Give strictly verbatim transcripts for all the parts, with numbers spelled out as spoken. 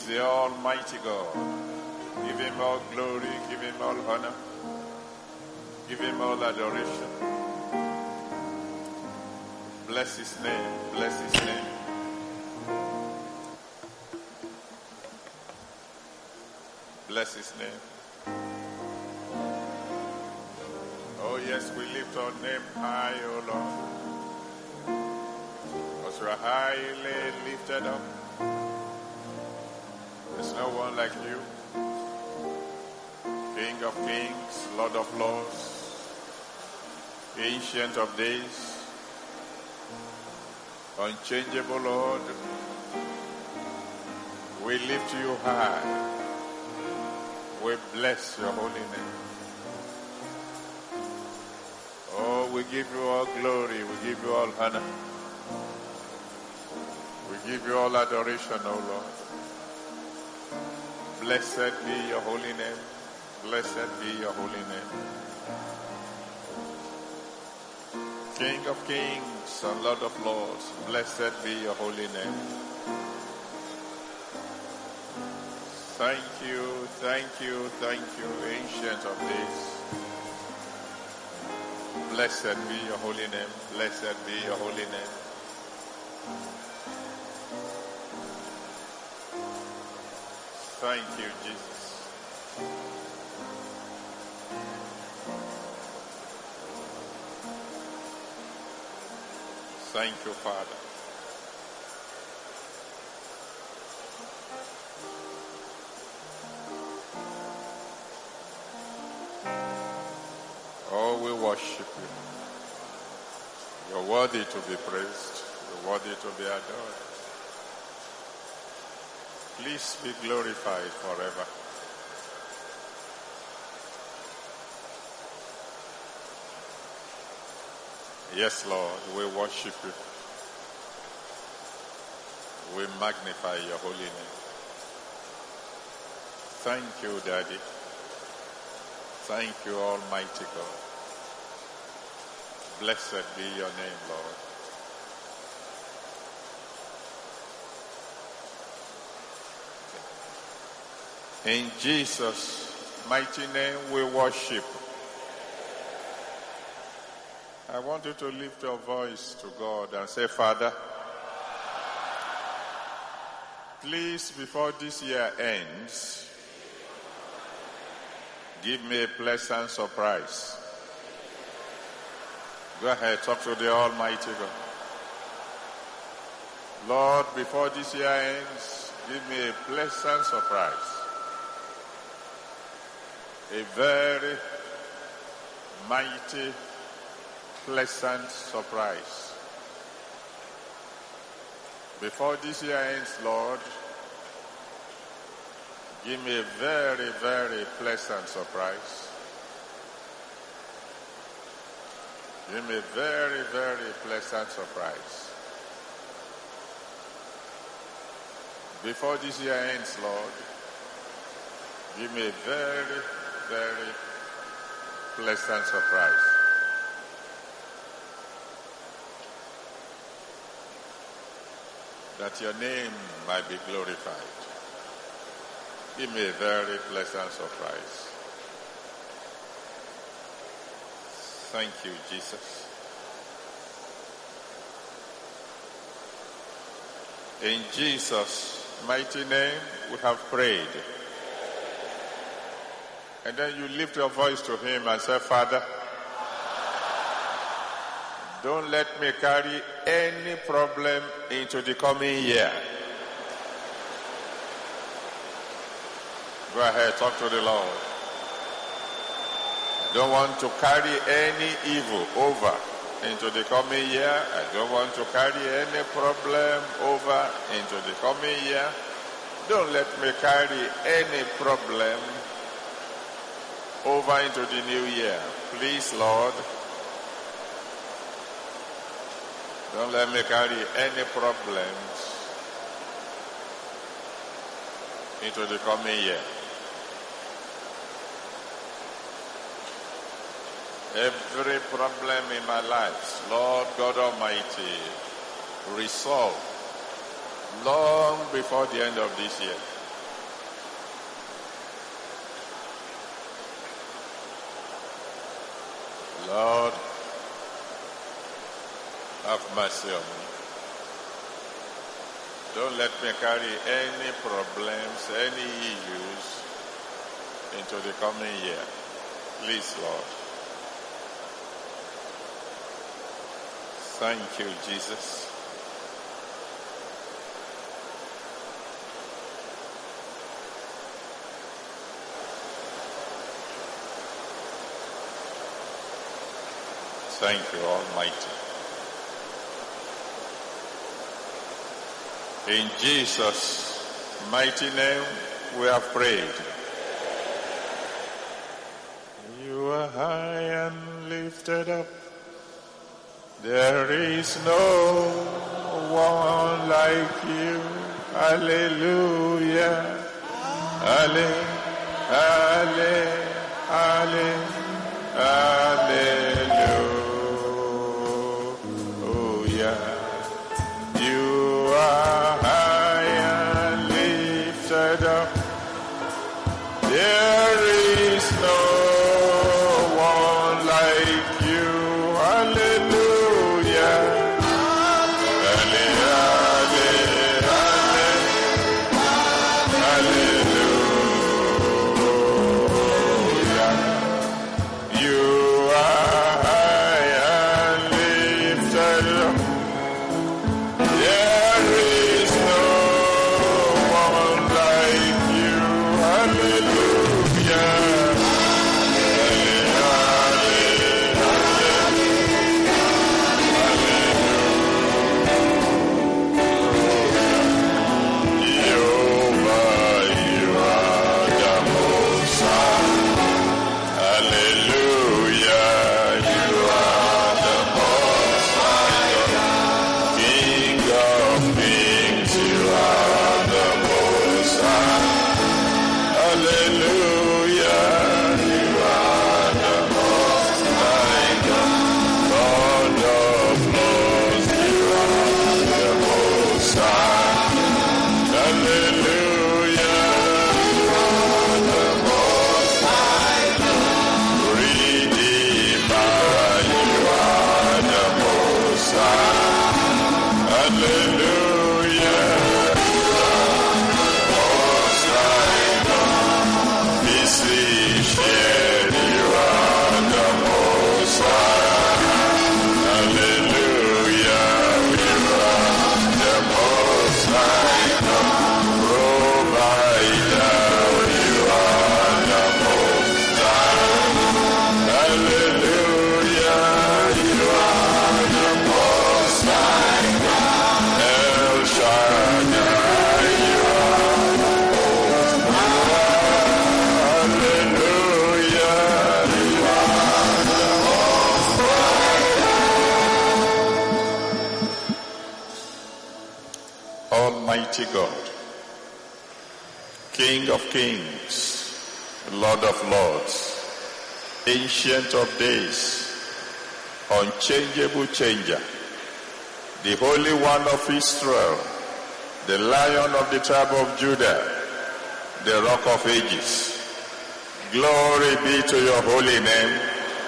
the Almighty God. Give him all glory, give him all honor, give him all adoration. Bless his name, bless his name. Bless his name. Oh yes, we lift our name high, O Lord. Because we are highly lifted up. There's no one like you. King of kings, Lord of lords, Ancient of days, unchangeable Lord. We lift you high. We bless your holy name. Oh, we give you all glory. We give you all honor. We give you all adoration, O Lord. Blessed be your holy name. Blessed be your holy name. King of kings and Lord of lords, blessed be your holy name. Thank you, thank you, thank you, Ancient of days. Blessed be your holy name. Blessed be your holy name. Thank you, Jesus. Thank you, Father. Oh, we worship you. You're worthy to be praised. You're worthy to be adored. Please be glorified forever. Yes, Lord, we worship you. We magnify your holy name. Thank you, Daddy. Thank you, Almighty God. Blessed be your name, Lord. In Jesus' mighty name we worship. I want you to lift your voice to God and say, Father, please, before this year ends, give me a pleasant surprise. Go ahead, talk to the Almighty God. Lord, before this year ends, give me a pleasant surprise. A very mighty, pleasant surprise. Before this year ends, Lord, give me a very, very pleasant surprise. Give me a very, very pleasant surprise. Before this year ends, Lord, give me a very, very pleasant surprise. That your name might be glorified. Give me a very pleasant surprise. Thank you, Jesus. In Jesus' mighty name, we have prayed. And then you lift your voice to him and say, Father, don't let me carry any problem into the coming year. Go ahead, talk to the Lord. I don't want to carry any evil over into the coming year. I don't want to carry any problem over into the coming year. Don't let me carry any problem over into the new year. Please, Lord, don't let me carry any problems into the coming year. Every problem in my life, Lord God Almighty, resolve long before the end of this year. Lord, have mercy on me. Don't let me carry any problems, any issues into the coming year. Please, Lord. Thank you, Jesus. Thank you, Almighty. In Jesus' mighty name we have prayed. You are high and lifted up. There is no one like you. Hallelujah. Hallelujah. Hallelujah. Hallelujah. You are high and lifted up. There is no one like you. Hallelujah. Hallelujah. Hallelujah. You are high and lifted up. There is no one like you. Hallelujah. Almighty God, King of kings, Lord of lords, Ancient of days, unchangeable changer, the Holy One of Israel, the Lion of the tribe of Judah, the Rock of Ages. Glory be to your holy name.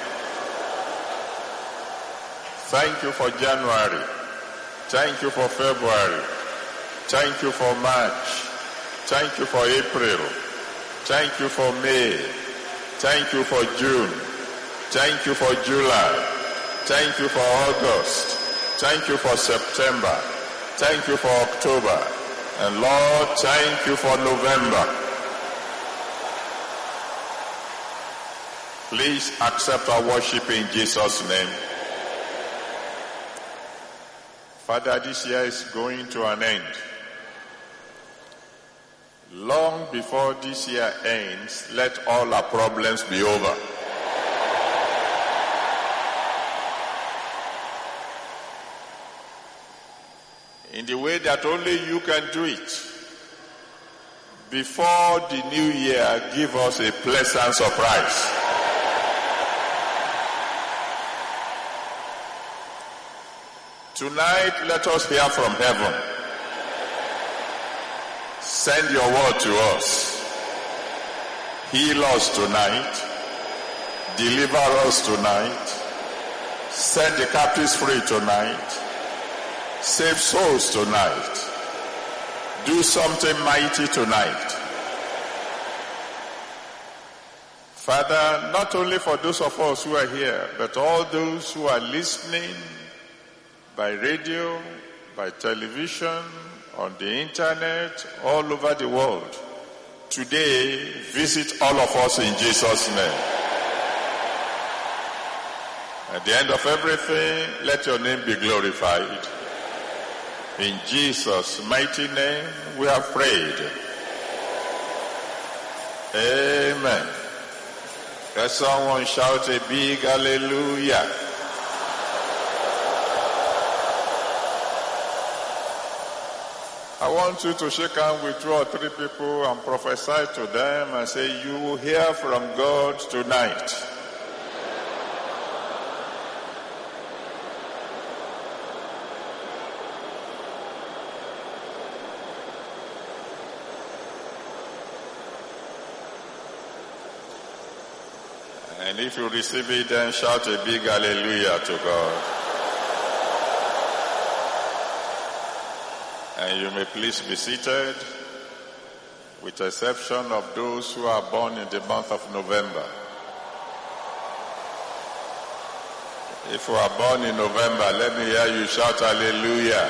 Thank you for January. Thank you for February. Thank you for March. Thank you for April. Thank you for May. Thank you for June. Thank you for July. Thank you for August. Thank you for September. Thank you for October. And Lord, thank you for November. Please accept our worship in Jesus' name. Father, this year is going to an end. Long before this year ends, let all our problems be over. In the way that only you can do it. Before the new year, give us a pleasant surprise. Tonight, let us hear from heaven. Send your word to us. Heal us tonight. Deliver us tonight. Set the captives free tonight. Save souls tonight. Do something mighty tonight. Father, not only for those of us who are here, but all those who are listening by radio, by television, on the internet, all over the world. Today, visit all of us in Jesus' name. At the end of everything, let your name be glorified. In Jesus' mighty name, we have prayed. Amen. Let someone shout a big hallelujah. I want you to shake hands with two or three people and prophesy to them and say, you will hear from God tonight. And if you receive it, then shout a big hallelujah to God. And you may please be seated, with the exception of those who are born in the month of November. If you are born in November, let me hear you shout hallelujah.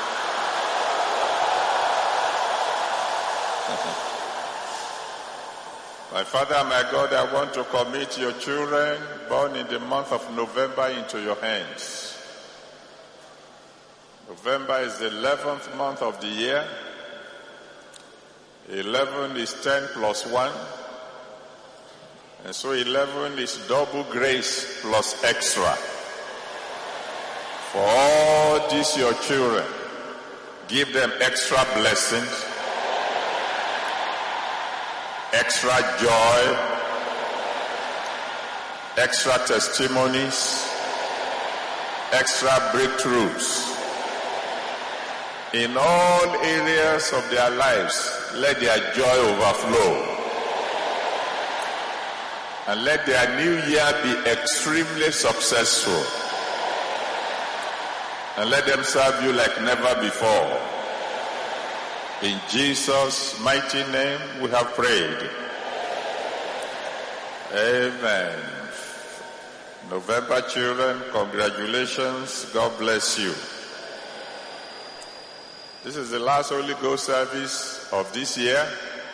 My Father, my God, I want to commit your children born in the month of November into your hands. November is the eleventh month of the year. eleven is ten plus one. And so eleven is double grace plus extra. For all these your children, give them extra blessings, extra joy, extra testimonies, extra breakthroughs. In all areas of their lives, let their joy overflow. And let their new year be extremely successful. And let them serve you like never before. In Jesus' mighty name we have prayed. Amen. November children, congratulations. God bless you. This is the last Holy Ghost service of this year.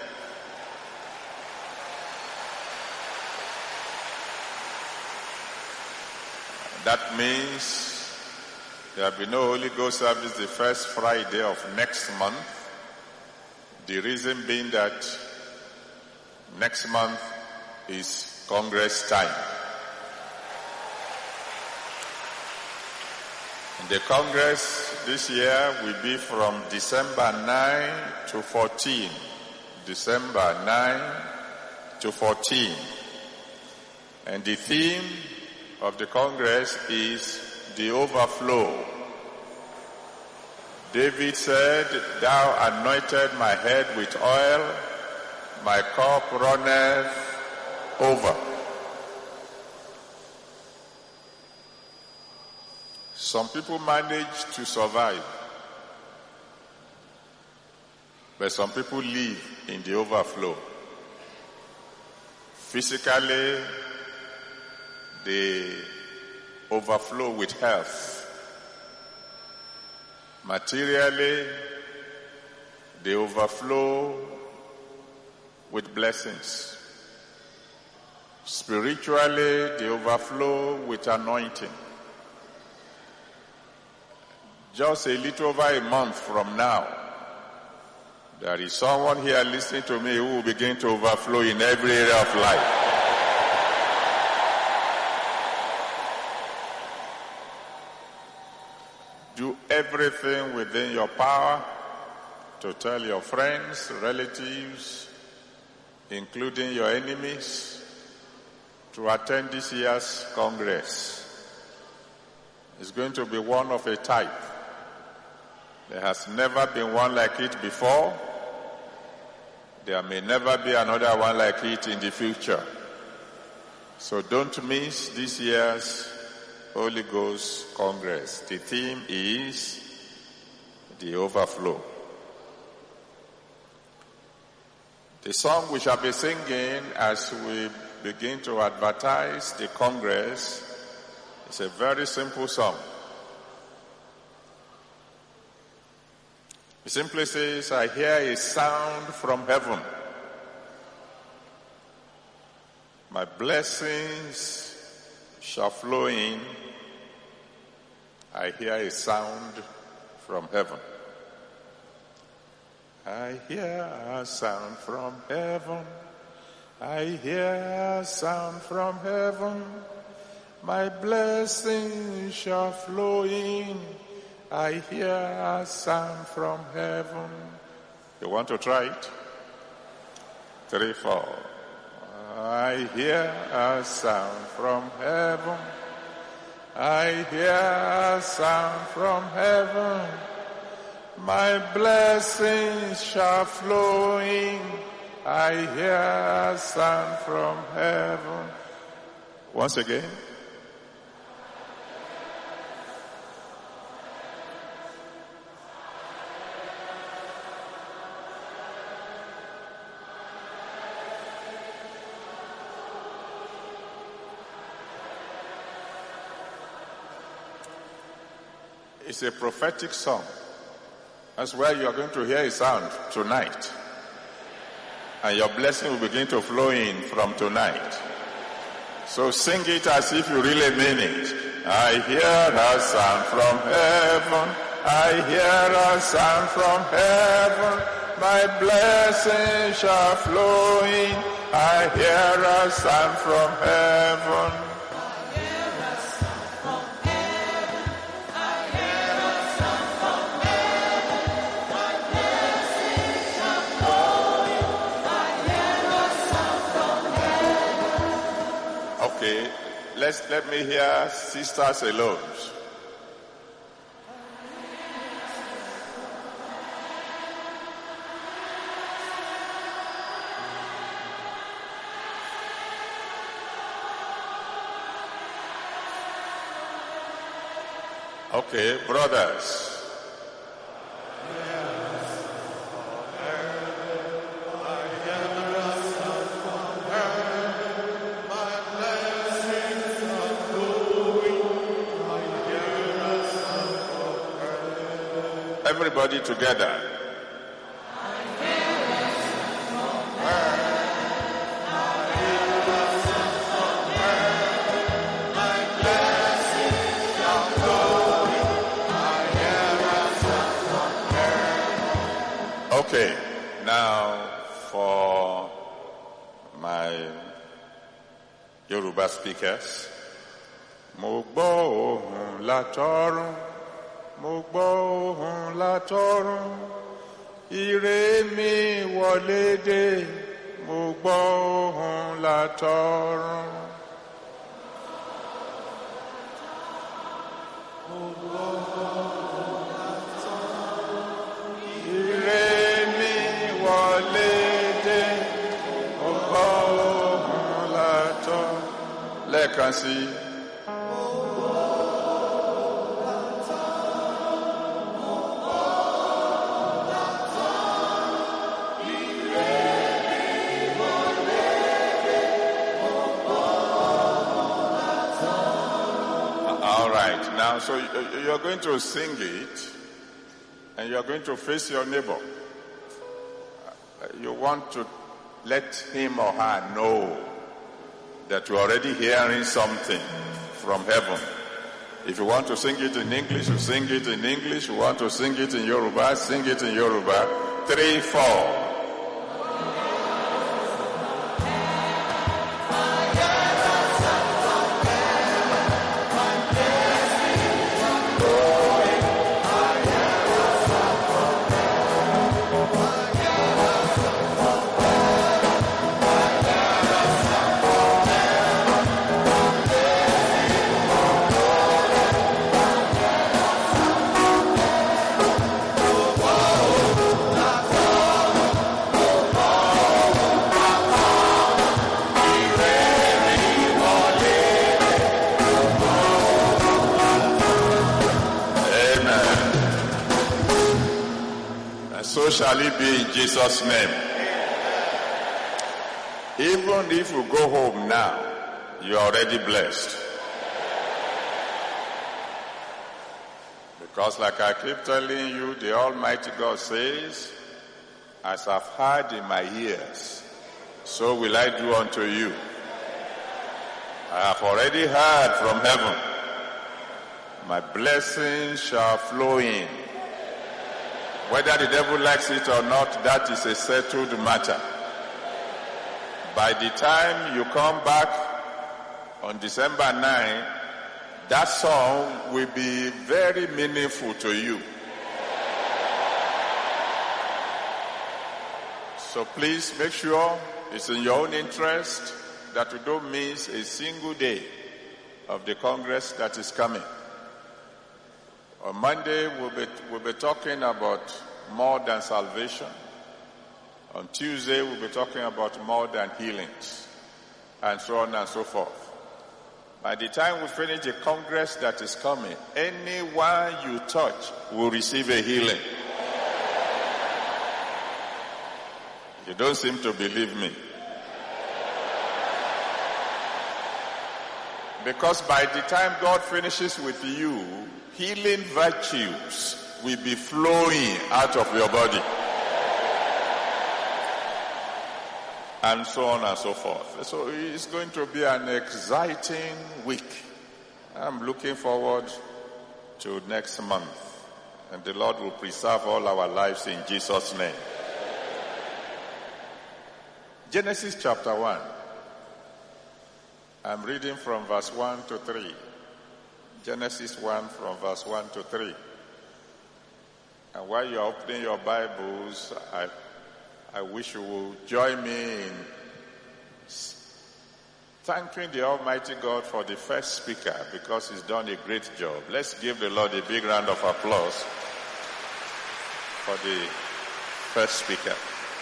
That means there will be no Holy Ghost service the first Friday of next month. The reason being that next month is Congress time. The Congress this year will be from December ninth to fourteenth. December ninth to fourteenth. And the theme of the Congress is the overflow. David said, thou anointed my head with oil, my cup runneth over. Some people manage to survive, but some people live in the overflow. Physically, they overflow with health. Materially, they overflow with blessings. Spiritually, they overflow with anointing. Just a little over a month from now, there is someone here listening to me who will begin to overflow in every area of life. Do everything within your power to tell your friends, relatives, including your enemies, to attend this year's Congress. It's going to be one of a type. There has never been one like it before. There may never be another one like it in the future. So don't miss this year's Holy Ghost Congress. The theme is the overflow. The song we shall be singing as we begin to advertise the Congress is a very simple song. It simply says, I hear a sound from heaven. My blessings shall flow in. I hear a sound from heaven. I hear a sound from heaven. I hear a sound from heaven. My blessings shall flow in. I hear a sound from heaven. You want to try it? Three, four. I hear a sound from heaven. I hear a sound from heaven. My blessings shall flow in. I hear a sound from heaven. Once again. It's a prophetic song. That's where you are going to hear a sound tonight. And your blessing will begin to flow in from tonight. So sing it as if you really mean it. I hear a sound from heaven. I hear a sound from heaven. My blessing shall flow in. I hear a sound from heaven. Okay, let's let me hear sisters alone. Okay, brothers. Everybody together. Okay, now for my Yoruba speakers. Mo gbọ́ ohùn látọ̀run. Mo gbọ́ ohùn látọ̀run, ire mi wọlé dé. Mo gbọ́ ohùn látọ̀run. Mo gbọ́ ohùn látọ̀run, ire mi wọlé dé. Mo gbọ́ ohùn látọ̀run. Lẹ́ẹ̀kan sí i. Now, so you're going to sing it, and you're going to face your neighbor. You want to let him or her know that you're already hearing something from heaven. If you want to sing it in English, you sing it in English. You want to sing it in Yoruba, sing it in Yoruba. Three, four. And so shall it be in Jesus' name. Even if you go home now, you are already blessed. Because like I keep telling you, the Almighty God says, as I've heard in my ears, so will I do unto you. I have already heard from heaven. My blessings shall flow in. Whether the devil likes it or not, that is a settled matter. By the time you come back on December ninth, that song will be very meaningful to you. So please make sure it's in your own interest that we don't miss a single day of the Congress that is coming. On Monday, we'll be, we'll be talking about more than salvation. On Tuesday, we'll be talking about more than healings, and so on and so forth. By the time we finish the Congress that is coming, anyone you touch will receive a healing. You don't seem to believe me. Because by the time God finishes with you, healing virtues will be flowing out of your body. And so on and so forth. So it's going to be an exciting week. I'm looking forward to next month. And the Lord will preserve all our lives in Jesus' name. Genesis chapter one. I'm reading from verse one to three. Genesis one from verse one to three. And while you're opening your Bibles, I, I wish you will join me in thanking the Almighty God for the first speaker, because he's done a great job. Let's give the Lord a big round of applause for the first speaker.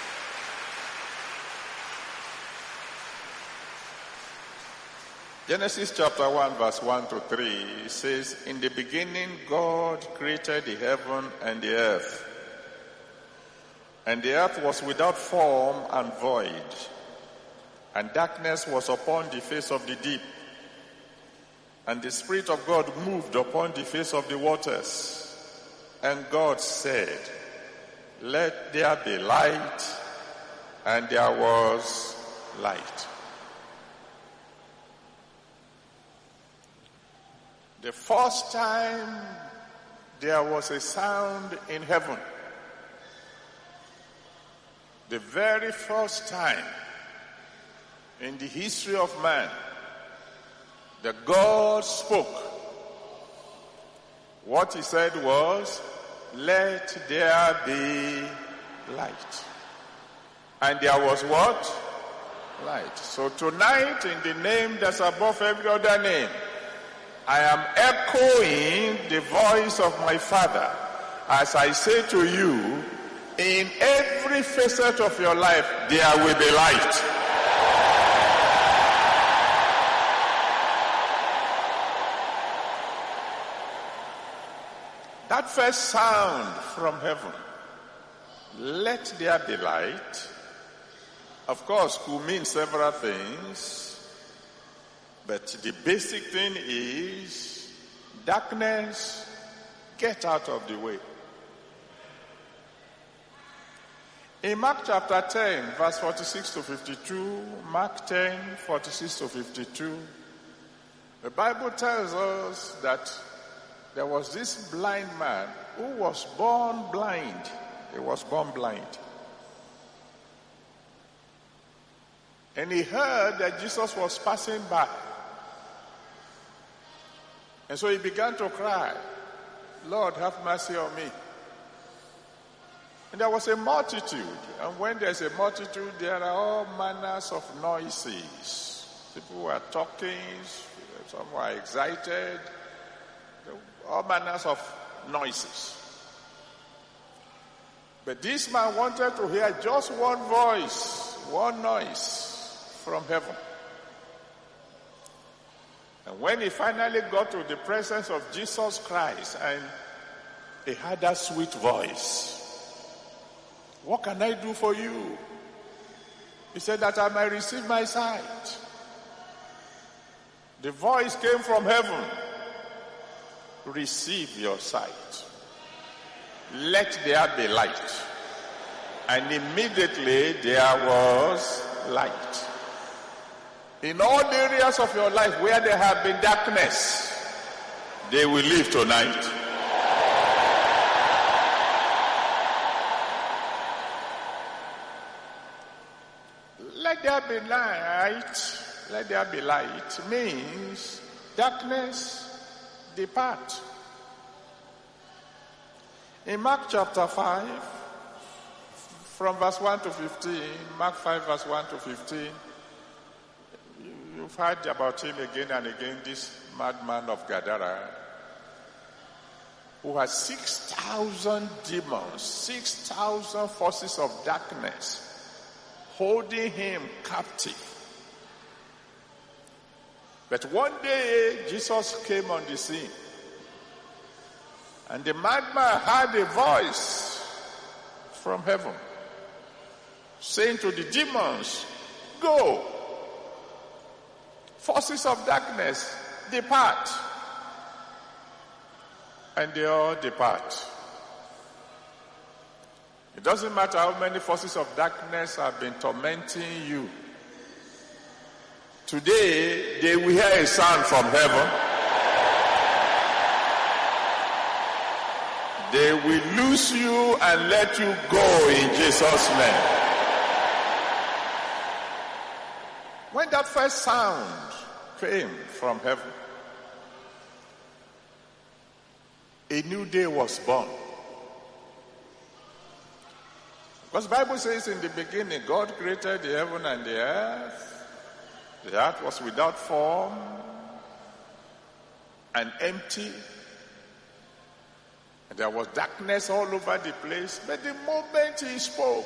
Genesis chapter one verse one to three, it says, "In the beginning God created the heaven and the earth. And the earth was without form and void, and darkness was upon the face of the deep. And the Spirit of God moved upon the face of the waters. And God said, Let there be light, and there was light." The first time there was a sound in heaven, the very first time in the history of man that God spoke, what he said was, "Let there be light." And there was what? Light. So tonight, in the name that's above every other name, I am echoing the voice of my Father as I say to you, in every facet of your life, there will be light. That first sound from heaven, "Let there be light," of course, could mean several things. But the basic thing is, darkness, get out of the way. In Mark chapter ten, verse forty-six to fifty-two, Mark ten, forty-six to fifty-two, the Bible tells us that there was this blind man who was born blind. He was born blind. And he heard that Jesus was passing by. And so he began to cry, "Lord, have mercy on me." And there was a multitude. And when there's a multitude, there are all manners of noises. People were talking, some were excited, all manners of noises. But this man wanted to hear just one voice, one noise from heaven. And when he finally got to the presence of Jesus Christ and he heard that sweet voice, What can I do for you? He said, that I might receive my sight. The voice came from heaven. Receive your sight. Let there be light. And immediately there was light. In all areas of your life where there have been darkness, they will leave tonight. Let there be light. Let there be light means darkness depart. In Mark chapter five, from verse one to fifteen, Mark five verse one to fifteen, you've heard about him again and again, this madman of Gadara, who has six thousand demons, six thousand forces of darkness, holding him captive. But one day, Jesus came on the scene. And the madman heard a voice from heaven saying to the demons, go. Forces of darkness, depart. And they all depart. It doesn't matter how many forces of darkness have been tormenting you. Today, they will hear a sound from heaven. They will loose you and let you go in Jesus' name. When that first sound came from heaven, a new day was born. Because the Bible says in the beginning, God created the heaven and the earth. The earth was without form and empty. And there was darkness all over the place. But the moment he spoke,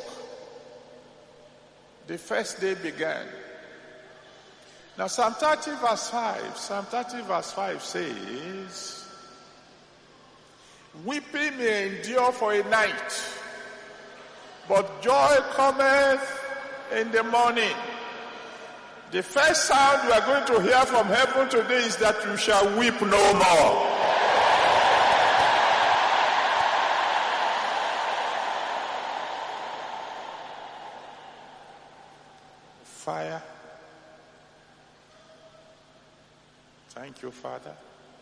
the first day began. Now Psalm thirty verse five, Psalm thirty verse five says, weeping may endure for a night, but joy cometh in the morning. The first sound you are going to hear from heaven today is that you shall weep no more. Fire. Thank you, Father.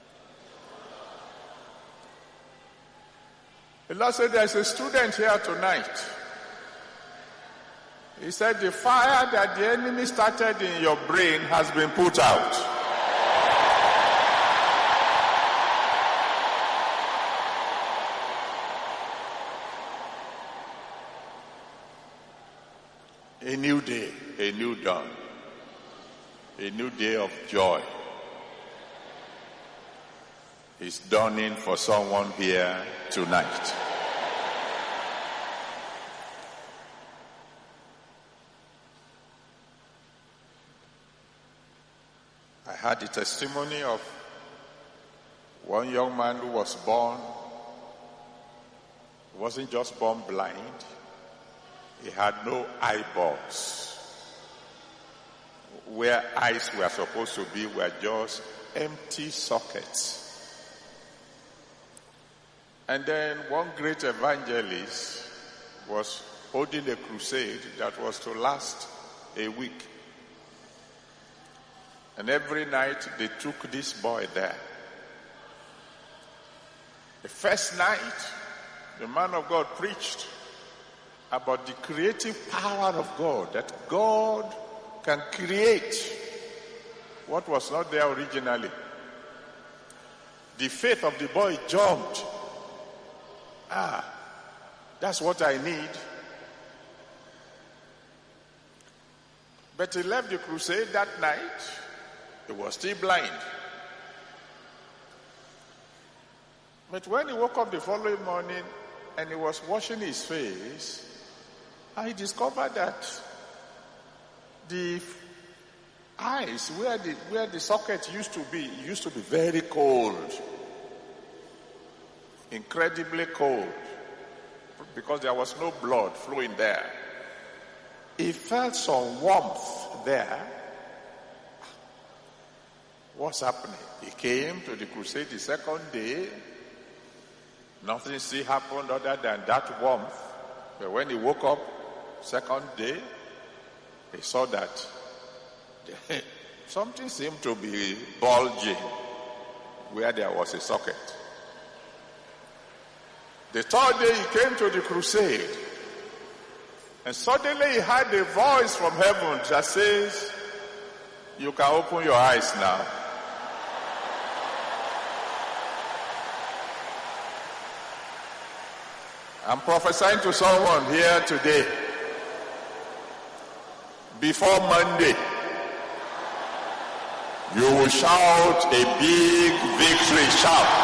The Lord said there's a student here tonight. He said the fire that the enemy started in your brain has been put out. A new day, a new dawn, a new day of joy is dawning for someone here tonight. I had the testimony of one young man who was born. He wasn't just born blind. He had no eyeballs. Where eyes were supposed to be were just empty sockets. And then one great evangelist was holding a crusade that was to last a week. And every night they took this boy there. The first night, the man of God preached about the creative power of God, that God can create what was not there originally. The faith of the boy jumped. Ah, that's what I need. But he left the crusade that night. He was still blind. But when he woke up the following morning and he was washing his face, I discovered that the eyes where the where the socket used to be used to be very cold, incredibly cold. because there was no blood flowing there. He felt some warmth there. What's happening? He came to the crusade the second day. Nothing still happened other than that warmth. But when he woke up, second day, he saw that something seemed to be bulging where there was a socket. The third day he came to the crusade, and suddenly he heard a voice from heaven that says, "You can open your eyes now." I'm prophesying to someone here today. Before Monday, you will shout a big victory shout.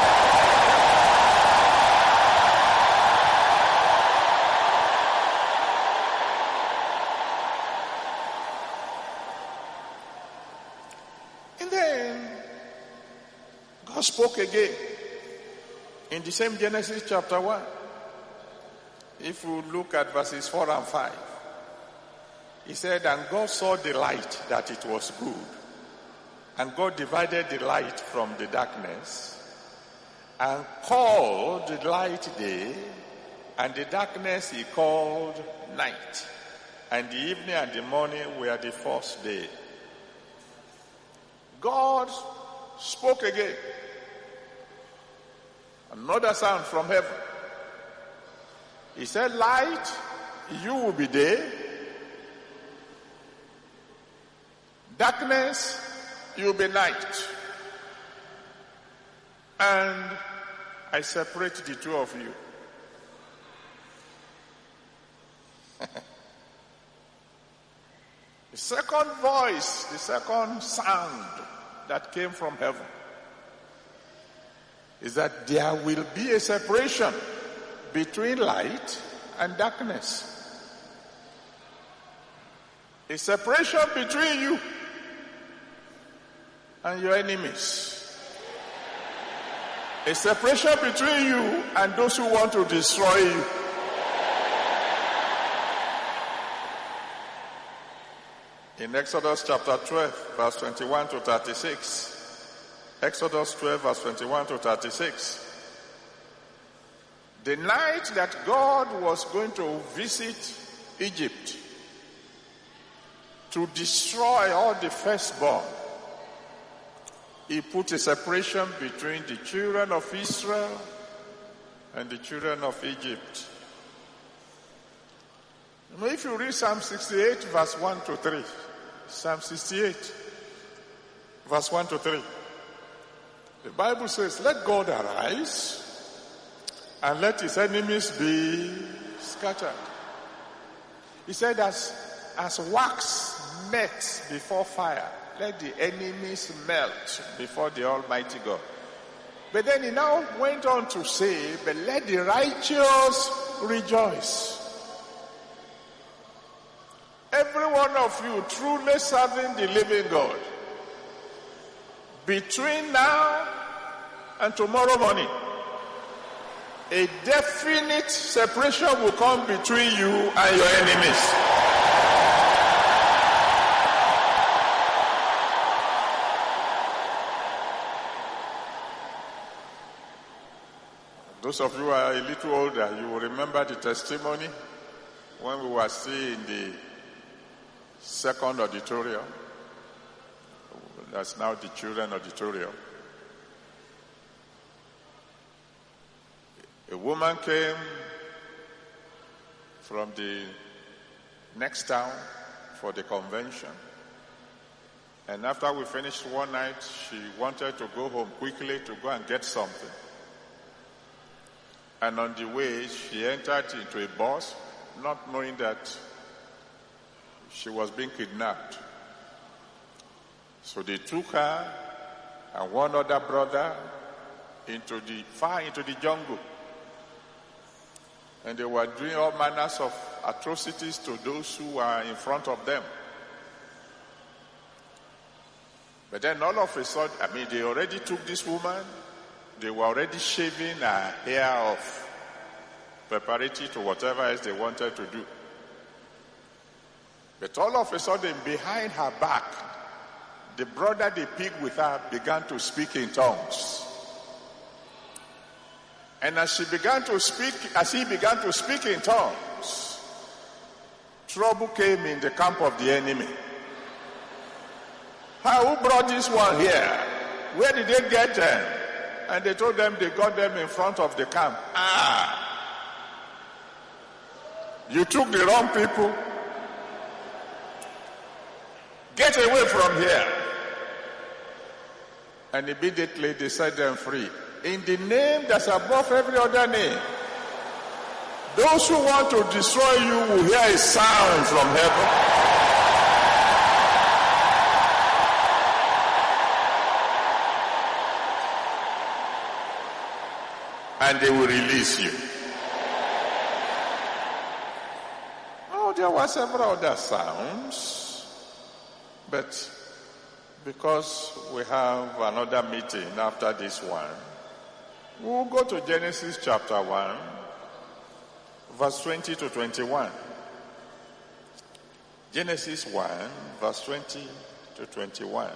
And then God spoke again in the same Genesis chapter one. If you look at verses four and five, he said, "And God saw the light that it was good. And God divided the light from the darkness, and called the light day, and the darkness he called night. And the evening and the morning were the first day." God spoke again. Another sound from heaven. He said, "Light, you will be day. Darkness, you will be night. And I separate the two of you." The second voice, the second sound that came from heaven is that there will be a separation between light and darkness. A separation between you and your enemies. A separation between you and those who want to destroy you. In Exodus chapter twelve, verse twenty-one to thirty-six. Exodus twelve, verse twenty-one to thirty-six. The night that God was going to visit Egypt to destroy all the firstborn, he put a separation between the children of Israel and the children of Egypt. You know, if you read Psalm sixty-eight, verse one to three, Psalm sixty-eight, verse one to three, the Bible says, "Let God arise, and let his enemies be scattered." He said, as, as wax melts before fire, let the enemies melt before the Almighty God. But then he now went on to say, "But let the righteous rejoice." Every one of you truly serving the living God, between now and tomorrow morning, a definite separation will come between you and your enemies. Those of you who are a little older, you will remember the testimony when we were still in the second auditorium. That's now the children auditorium. A woman came from the next town for the convention. And after we finished one night, she wanted to go home quickly to go and get something. And on the way, she entered into a bus, not knowing that she was being kidnapped. So they took her and one other brother into the far into the jungle. And they were doing all manners of atrocities to those who were in front of them. But then all of a sudden, I mean, they already took this woman. They were already shaving her hair off. preparatory to whatever else they wanted to do. But all of a sudden, behind her back, the brother they picked with her began to speak in tongues. And as she began to speak, as he began to speak in tongues, trouble came in the camp of the enemy. How, who brought this one here? Where did they get them? And they told them they got them in front of the camp. Ah! You took the wrong people. Get away from here. And immediately they set them free. In the name that's above every other name. Those who want to destroy you will hear a sound from heaven. And they will release you. Oh, there were several other sounds. But because we have another meeting after this one, we'll go to Genesis chapter one, verse twenty to twenty-one. Genesis one, verse twenty to twenty-one.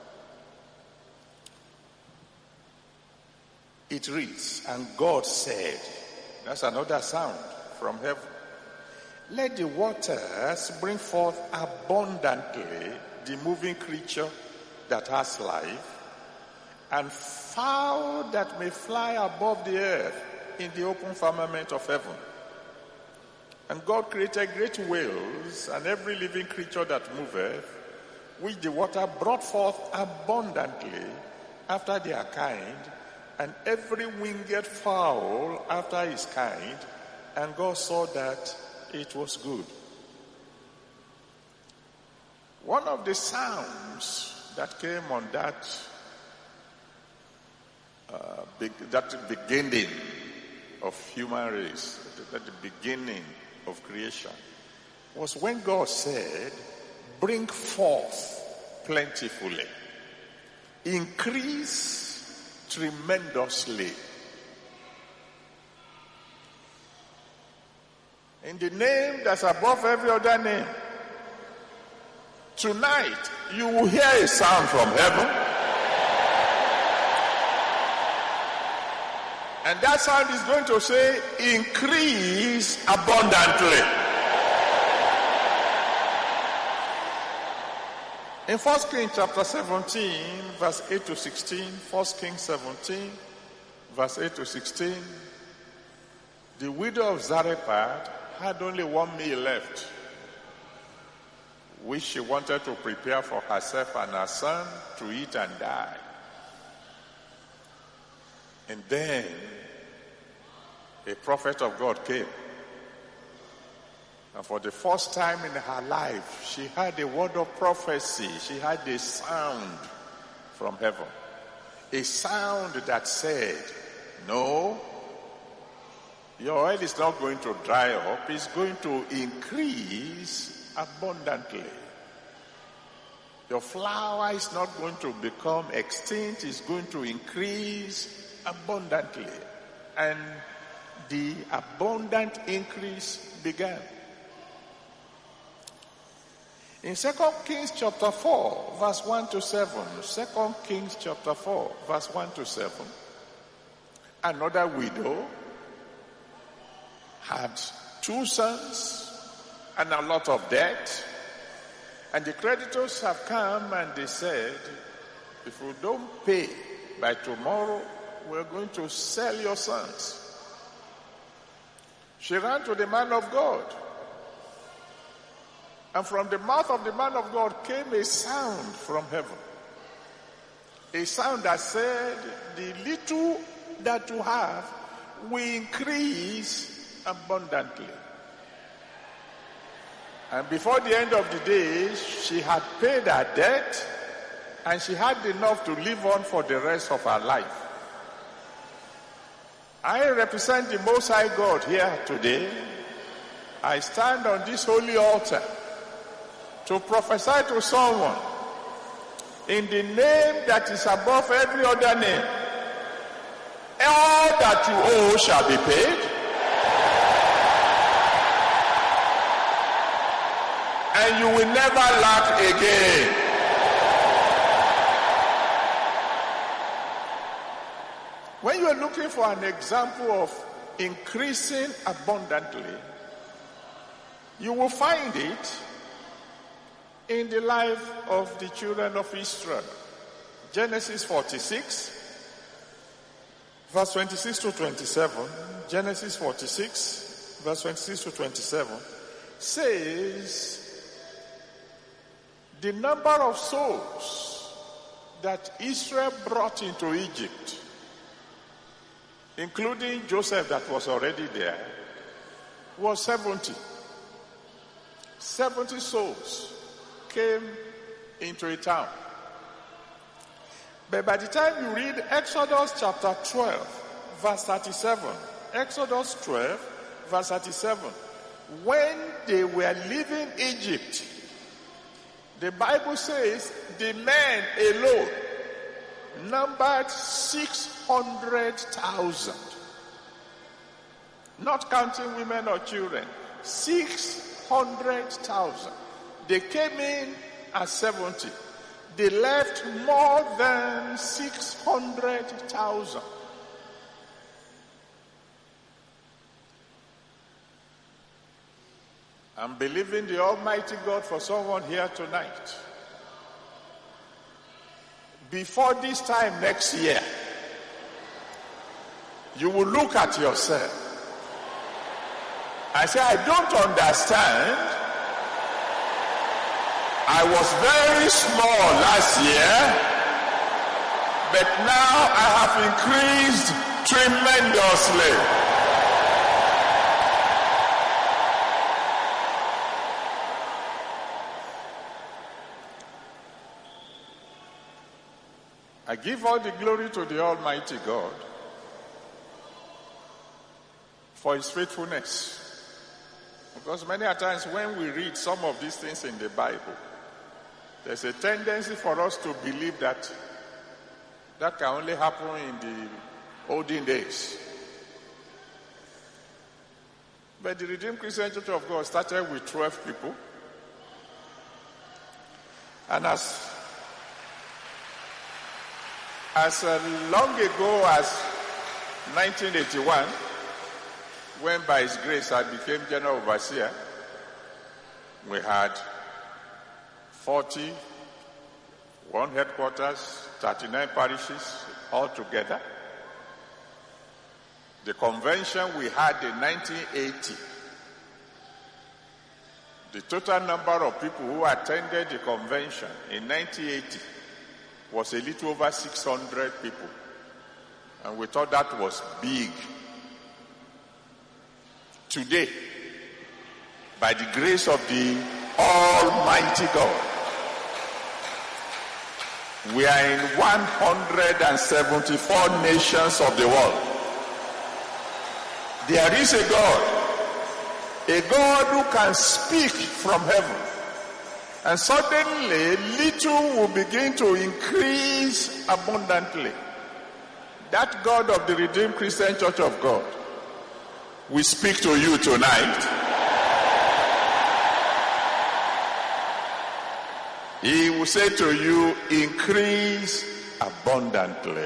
It reads, and God said, that's another sound from heaven, let the waters bring forth abundantly the moving creature that has life, and fowl that may fly above the earth in the open firmament of heaven. And God created great whales and every living creature that moveth, which the water brought forth abundantly after their kind, and every winged fowl after his kind. And God saw that it was good. One of the sounds that came on that uh, big, that beginning of human race, at the beginning of creation, was when God said, bring forth plentifully, increase tremendously. In the name that's above every other name. Tonight, you will hear a sound from heaven. And that sound is going to say, increase abundantly. In First Kings chapter seventeen, verse eight to sixteen, First Kings seventeen, verse eight to sixteen, the widow of Zarephath had only one meal left, which she wanted to prepare for herself and her son to eat and die. And then a prophet of God came. And for the first time in her life, she had a word of prophecy. She had a sound from heaven. A sound that said, no, your oil is not going to dry up. It's going to increase abundantly. Your flour is not going to become extinct. It's going to increase abundantly. And the abundant increase began. In Second Kings chapter four, verse one to seven, Second Kings chapter four, verse one to seven, another widow had two sons and a lot of debt. And the creditors have come and they said, if you don't pay by tomorrow, we're going to sell your sons. She ran to the man of God. And from the mouth of the man of God came a sound from heaven. A sound that said, the little that you have will increase abundantly. And before the end of the day, she had paid her debt and she had enough to live on for the rest of her life. I represent the Most High God here today. I stand on this holy altar to prophesy to someone in the name that is above every other name. All that you owe shall be paid. and you will never lack again. When you are looking for an example of increasing abundantly, you will find it in the life of the children of Israel. Genesis forty-six, verse twenty-six to twenty-seven, Genesis forty-six, verse twenty-six to twenty-seven, says the number of souls that Israel brought into Egypt, including Joseph that was already there, was seventy. seventy souls came into a town. But by the time you read Exodus chapter twelve, verse thirty-seven, Exodus twelve, verse thirty-seven, when they were leaving Egypt, the Bible says the men alone numbered six hundred thousand. Not counting women or children. six hundred thousand. They came in at seventy. They left more than six hundred thousand. I'm believing the Almighty God for someone here tonight. Before this time next year, you will look at yourself and say, I don't understand. I was very small last year, but now I have increased tremendously. I give all the glory to the Almighty God for his faithfulness. Because many a times when we read some of these things in the Bible, there's a tendency for us to believe that that can only happen in the olden days. But the Redeemed Christian Church of God started with twelve people. And as, as uh, long ago as nineteen eighty-one, when by his grace I became general overseer, we had forty, one headquarters, thirty-nine parishes all together. The convention we had in nineteen eighty, the total number of people who attended the convention in nineteen eighty was a little over six hundred people. And we thought that was big. Today, by the grace of the Almighty God, we are in one hundred seventy-four nations of the world. There is a God, a God who can speak from heaven, and suddenly little will begin to increase abundantly. That God of the Redeemed Christian Church of God, we speak to you tonight. He will say to you, increase abundantly.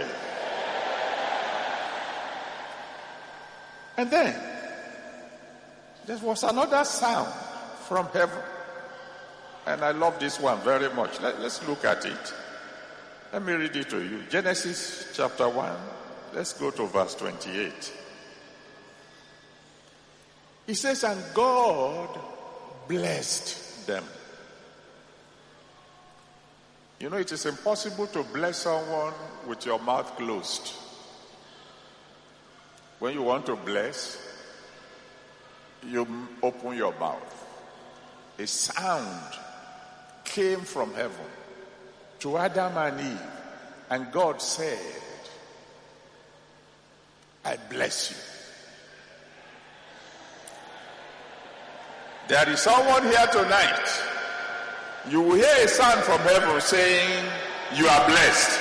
And then, there was another sound from heaven. And I love this one very much. Let, let's look at it. Let me read it to you. Genesis chapter one. Let's go to verse twenty-eight. He says, and God blessed them. You know, it is impossible to bless someone with your mouth closed. When you want to bless, you open your mouth. A sound came from heaven to Adam and Eve, and God said, I bless you. There is someone here tonight. You will hear a sound from heaven saying, you are blessed.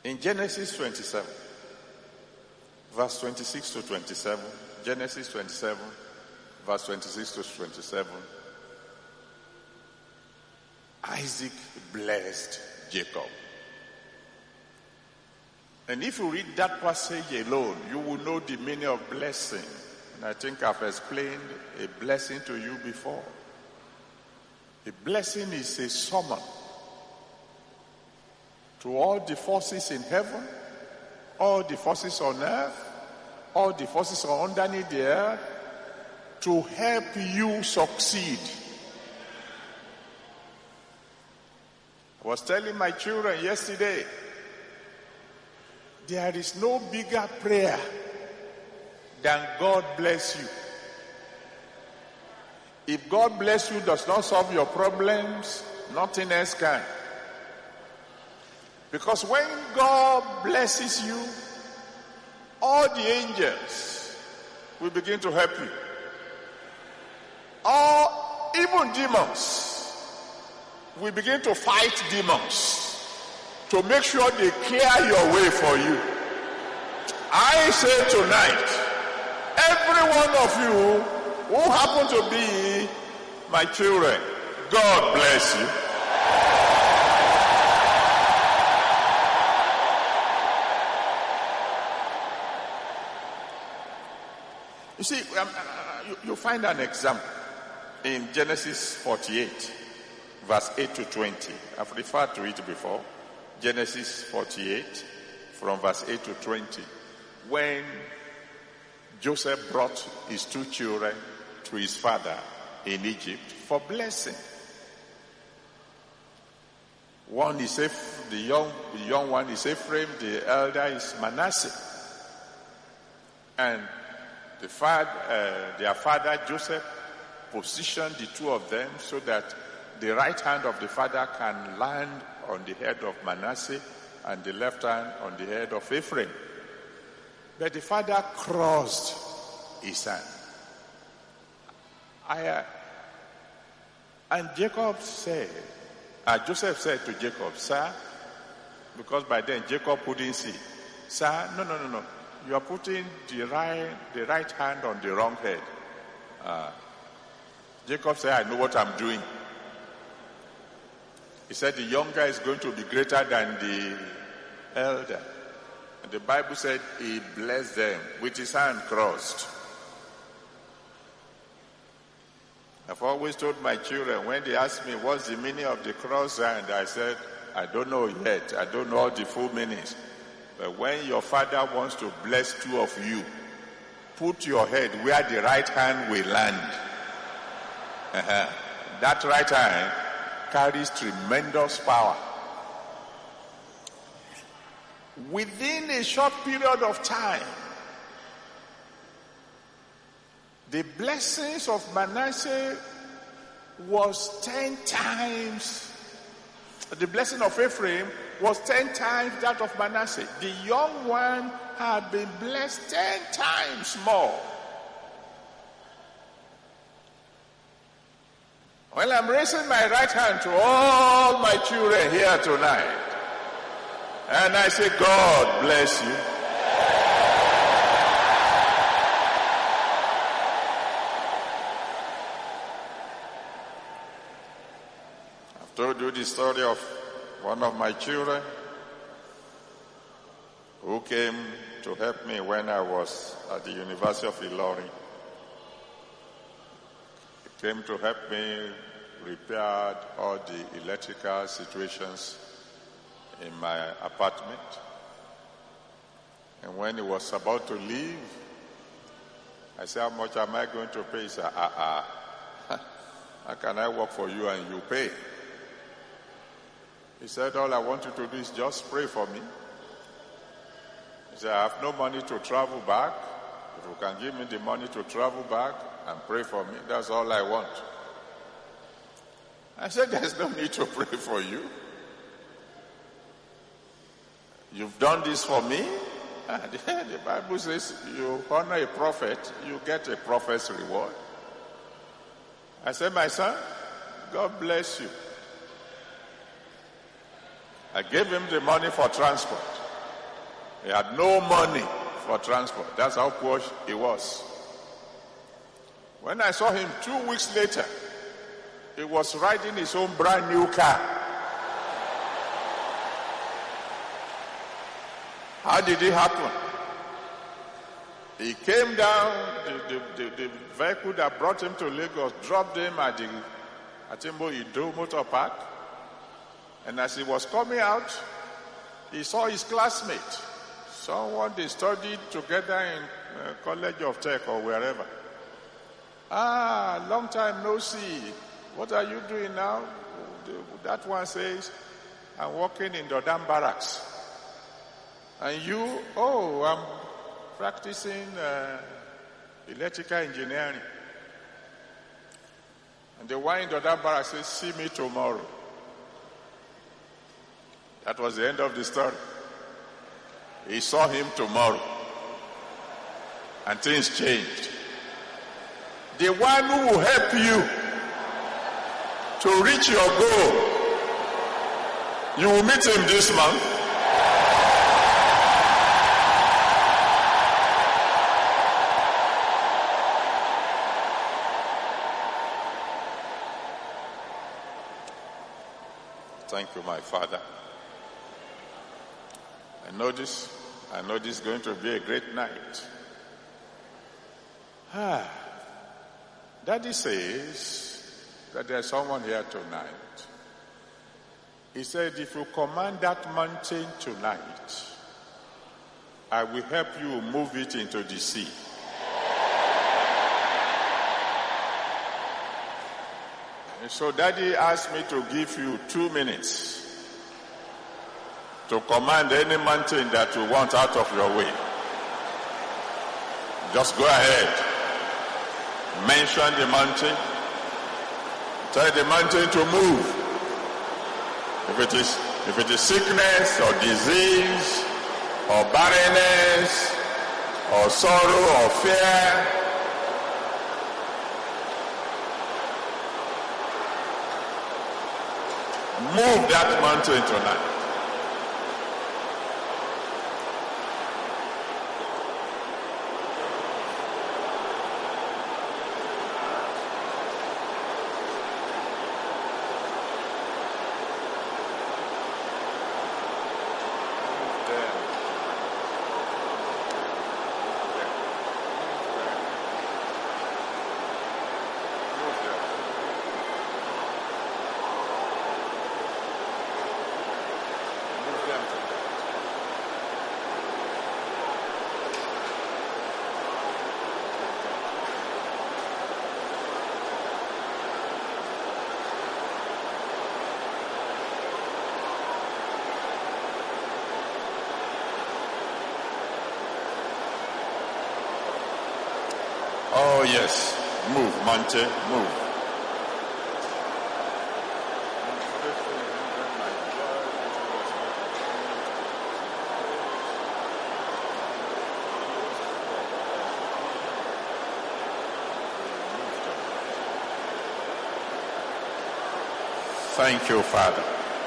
In Genesis twenty-seven, verse twenty-six to twenty-seven, Genesis twenty-seven, verse twenty-six to twenty-seven, Isaac blessed Jacob. And if you read that passage alone, you will know the meaning of blessing. And I think I've explained a blessing to you before. A blessing is a summon to all the forces in heaven, all the forces on earth, all the forces underneath the earth, to help you succeed. I was telling my children yesterday, there is no bigger prayer than God bless you. If God bless you does not solve your problems, nothing else can. Because when God blesses you, all the angels will begin to help you. All, even demons, will begin to fight demons to make sure they clear your way for you. I say tonight, every one of you who happen to be my children, God bless you. You see, um, uh, you, you find an example in Genesis forty-eight, verse eight to twenty. I've referred to it before. Genesis forty-eight, from verse eight to twenty. When Joseph brought his two children to his father in Egypt for blessing. One is Ephraim, the young, the young one is Ephraim, the elder is Manasseh. And the father, uh, their father Joseph positioned the two of them so that the right hand of the father can land on the head of Manasseh and the left hand on the head of Ephraim. But the father crossed his hand. I, uh, and Jacob said, uh, Joseph said to Jacob, sir, because by then Jacob couldn't see, sir, no, no, no, no. You are putting the right, the right hand on the wrong head. Uh, Jacob said, I know what I'm doing. He said the younger is going to be greater than the elder. And the Bible said he blessed them with his hand crossed. I've always told my children, when they ask me what's the meaning of the cross hand, I said, I don't know yet. I don't know all the full meanings. But when your father wants to bless two of you, put your head where the right hand will land. Uh-huh. That right hand carries tremendous power. Within a short period of time, the blessings of Manasseh was ten times, the blessing of Ephraim was ten times that of Manasseh. The young one had been blessed ten times more. Well, I'm raising my right hand to all my children here tonight. And I say, God bless you. I've told you the story of one of my children who came to help me when I was at the University of Ilorin. He came to help me repair all the electrical situations in my apartment. And when he was about to leave, I said, how much am I going to pay? He said, ah, ah, how can I work for you and you pay? He said, all I want you to do is just pray for me. He said, I have no money to travel back. If you can give me the money to travel back and pray for me, that's all I want. I said, there's no need to pray for you. You've done this for me. The Bible says you honor a prophet, you get a prophet's reward. I said, my son, God bless you. I gave him the money for transport. He had no money for transport. That's how poor he was. When I saw him two weeks later, he was riding his own brand new car. How did it happen? He came down, the, the, the, the vehicle that brought him to Lagos dropped him at the Atimbo Ido Motor Park. And as he was coming out, he saw his classmate, someone they studied together in uh, College of Tech or wherever. Ah, long time no see. What are you doing now? That one says, I'm working in Dodam Barracks. And you, oh, I'm practicing uh, electrical engineering. And the one in Dodam Barracks says, see me tomorrow. That was the end of the story. He saw him tomorrow. And things changed. The one who will help you to reach your goal, you will meet him this month. Thank you, my Father. I know this. I know this is going to be a great night. Ah, Daddy says that there's someone here tonight. He said, if you command that mountain tonight, I will help you move it into the sea. And so Daddy asked me to give you two minutes to command any mountain that you want out of your way. Just go ahead. Mention the mountain. Tell the mountain to move. If it is, if it is sickness or disease or barrenness or sorrow or fear, move that mountain tonight. Oh yes, move, mountain, move. Thank you, Father.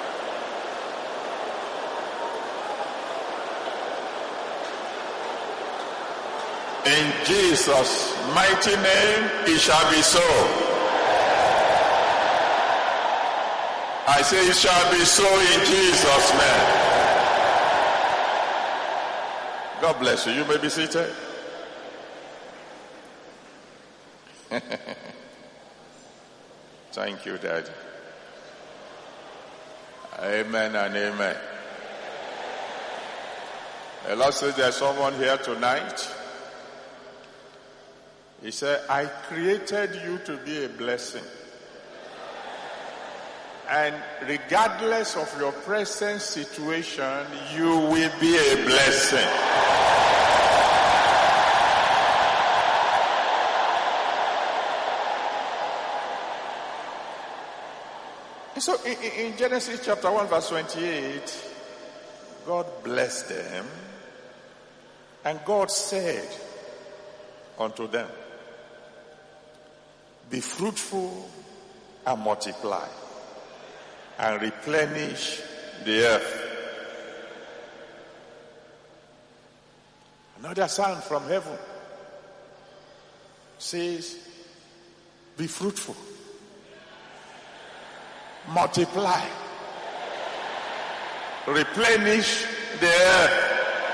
In Jesus' mighty name, it shall be so. I say it shall be so in Jesus' name. God bless you. You may be seated. Thank you, Daddy. Amen and amen. The Lord says there's someone here tonight. He said, I created you to be a blessing. And regardless of your present situation, you will be a blessing. So in, in Genesis chapter one verse twenty-eight, God blessed them, and God said unto them, be fruitful and multiply and replenish the earth. Another sound from heaven says, be fruitful, multiply, replenish the earth.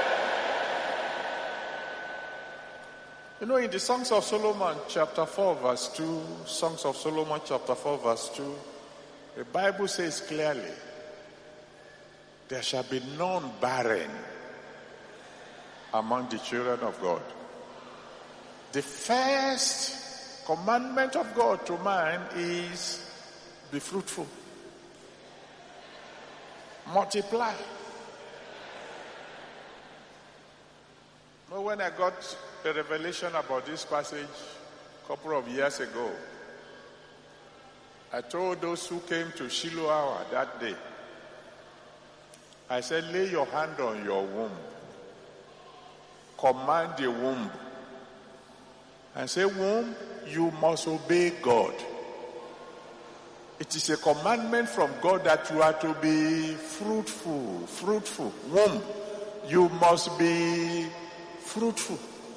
You know, in the Songs of Solomon, chapter four, verse two, Songs of Solomon, chapter four, verse two, the Bible says clearly, there shall be none barren among the children of God. The first commandment of God to man is be fruitful, multiply. Well, when I got the revelation about this passage a couple of years ago, I told those who came to Shiloh Hour that day, I said, lay your hand on your womb, command the womb, and say, womb, you must obey God. It is a commandment from God that you are to be fruitful, fruitful. Womb, you must be fruitful.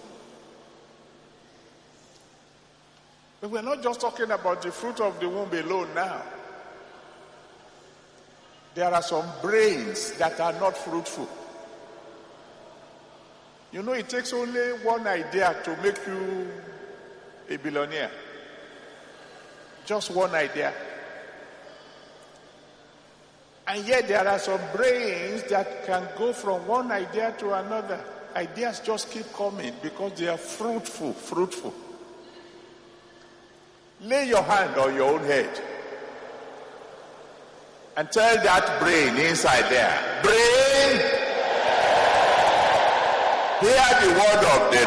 But we're not just talking about the fruit of the womb alone now. There are some brains that are not fruitful. You know, it takes only one idea to make you a billionaire. Just one idea. And yet there are some brains that can go from one idea to another. Ideas just keep coming because they are fruitful, fruitful. Lay your hand on your own head and tell that brain inside there, brain, hear the word of the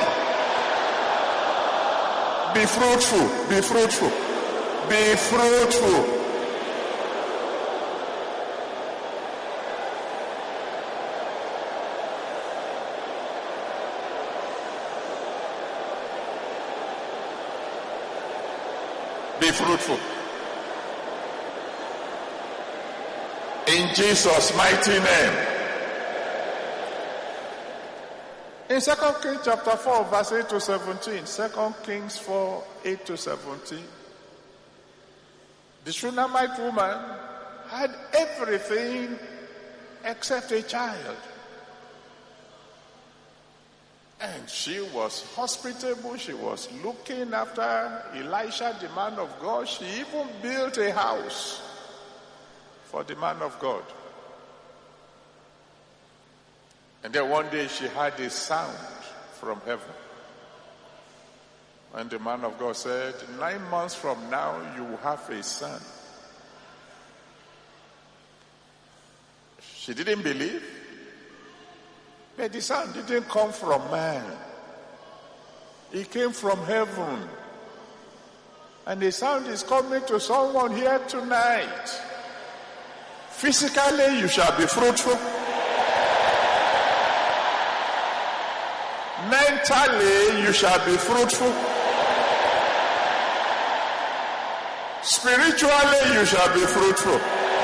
Lord. Be fruitful, be fruitful, be fruitful. Be fruitful. In Jesus' mighty name. In Second Kings chapter four, verse eight to seventeen, Second Kings four, eight to seventeen, the Shunammite woman had everything except a child. And she was hospitable. She was looking after Elisha, the man of God. She even built a house for the man of God. And then one day she heard a sound from heaven. And the man of God said, nine months from now, you will have a son. She didn't believe. But the sound didn't come from man. It came from heaven. And the sound is coming to someone here tonight. Physically, you shall be fruitful. Mentally, you shall be fruitful. Spiritually, you shall be fruitful.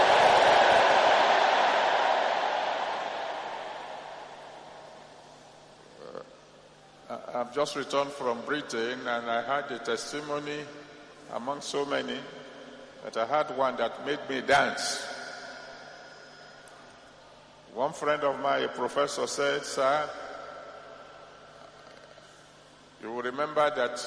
I've just returned from Britain and I had a testimony among so many that I had one that made me dance. One friend of mine, a professor, said, sir, you will remember that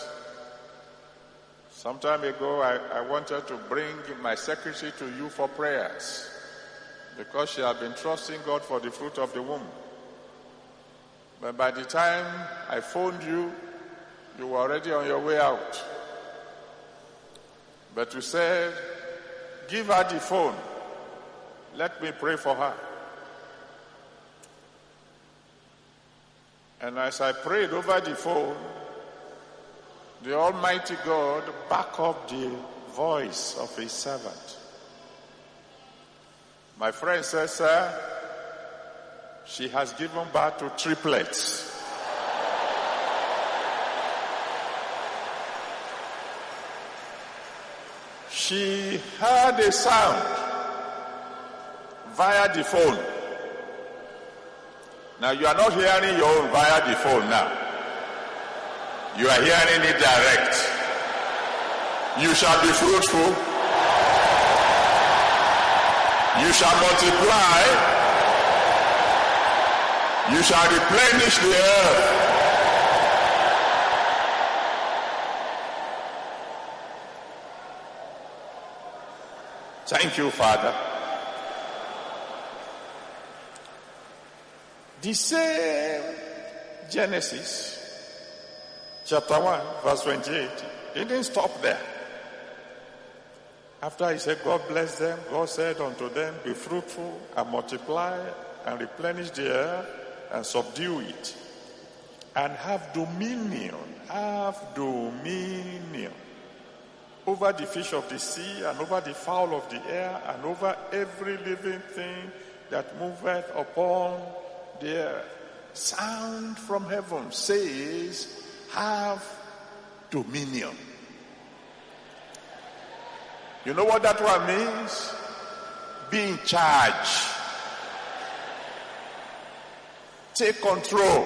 some time ago I, I wanted to bring my secretary to you for prayers because she had been trusting God for the fruit of the womb. But by the time I phoned you, you were already on your way out. But you said, give her the phone. Let me pray for her. And as I prayed over the phone, the Almighty God backed up the voice of his servant. My friend says, sir, she has given birth to triplets. She heard a sound via the phone. Now you are not hearing your own via the phone now. You are hearing it direct. You shall be fruitful. You shall multiply. You shall replenish the earth. Thank you, Father. The same Genesis chapter one, verse twenty-eight, he didn't stop there. After he said, God bless them, God said unto them, be fruitful and multiply and replenish the earth and subdue it. And have dominion, have dominion over the fish of the sea and over the fowl of the air and over every living thing that moveth upon the earth. Sound from heaven says, have dominion. You know what that one means? Be in charge. Take control.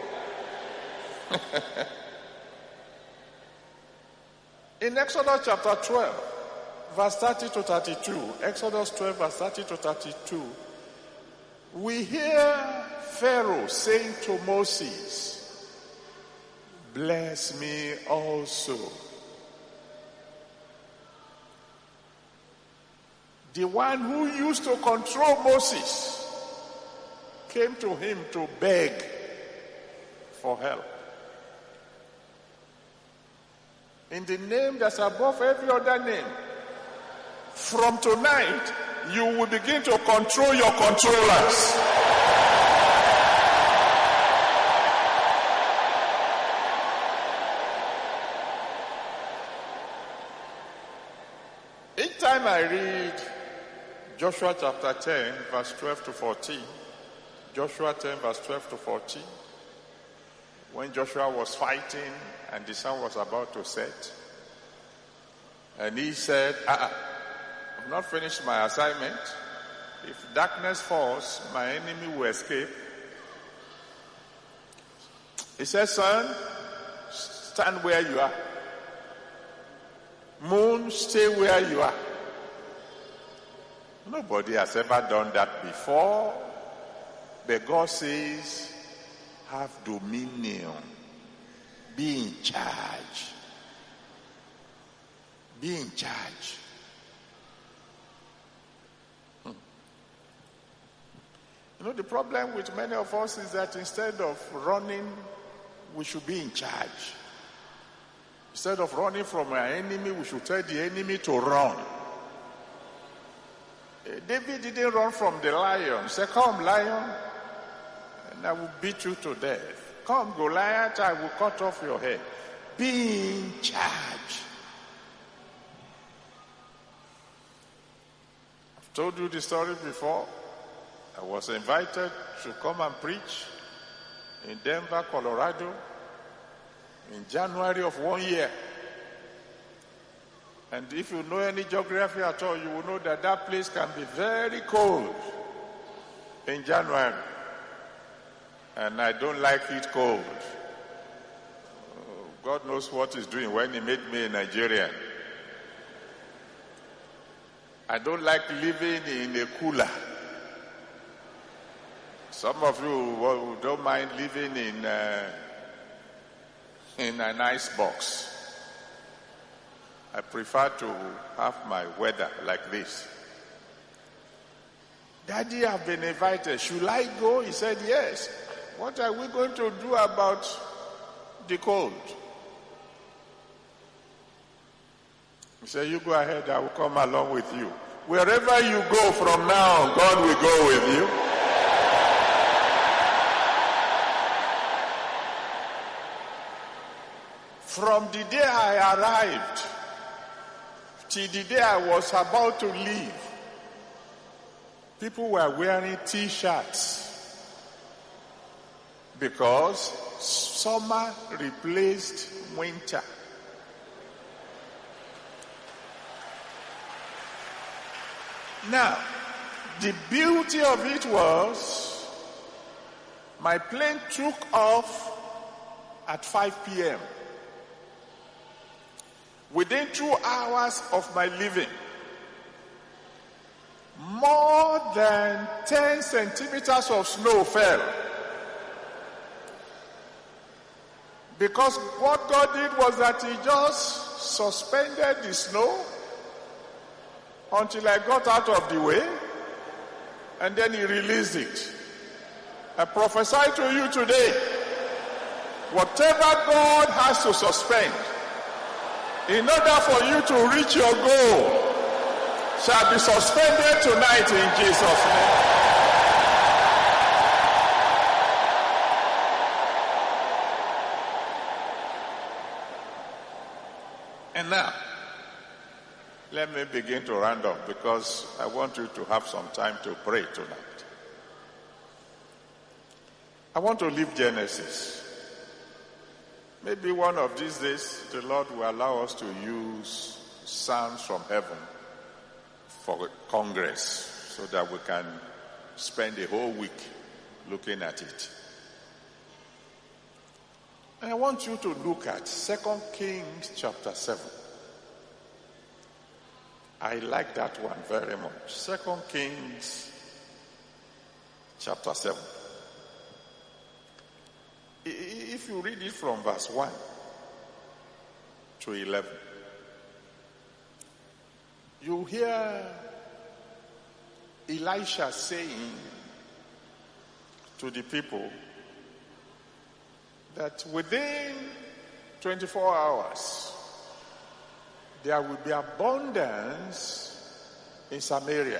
In Exodus chapter twelve, verse thirty to thirty-two, Exodus twelve, verse thirty to thirty-two, we hear Pharaoh saying to Moses, bless me also. The one who used to control Moses came to him to beg for help. In the name that's above every other name, from tonight, you will begin to control your controllers. Each time I read Joshua chapter ten, verse twelve to fourteen, Joshua ten, verse twelve to fourteen, when Joshua was fighting and the sun was about to set, and he said, ah, I've not finished my assignment. If darkness falls, my enemy will escape. He said, son, stand where you are. Moon, stay where you are. Nobody has ever done that before. But God says, have dominion. Be in charge. Be in charge. Hmm. You know, the problem with many of us is that instead of running, we should be in charge. Instead of running from our enemy, we should tell the enemy to run. David didn't run from the lion. He said, come, lion, and I will beat you to death. Come, Goliath, I will cut off your head. Be in charge. I've told you the story before. I was invited to come and preach in Denver, Colorado, in January of one year. And if you know any geography at all, you will know that that place can be very cold in January. And I don't like it cold. God knows what he's doing when he made me a Nigerian. I don't like living in a cooler. Some of you don't mind living in, uh, in an ice box. I prefer to have my weather like this. Daddy, I've been invited. Should I go? He said, yes. What are we going to do about the cold? He said, you go ahead. I will come along with you. Wherever you go from now on, God will go with you. From the day I arrived till the day I was about to leave, people were wearing t-shirts because summer replaced winter. Now, the beauty of it was My plane took off at five p.m. Within two hours of my leaving, more than ten centimeters of snow fell. Because what God did was that he just suspended the snow until I got out of the way, and then he released it. I prophesy to you today, whatever God has to suspend in order for you to reach your goal shall be suspended tonight in Jesus' name. And now, let me begin to round up because I want you to have some time to pray tonight. I want to leave Genesis. Maybe one of these days, the Lord will allow us to use sounds from heaven for Congress so that we can spend a whole week looking at it. And I want you to look at Second Kings chapter seven. I like that one very much. Second Kings chapter seven. If you read it from verse one to eleven, you hear Elisha saying to the people that within twenty-four hours there will be abundance in Samaria.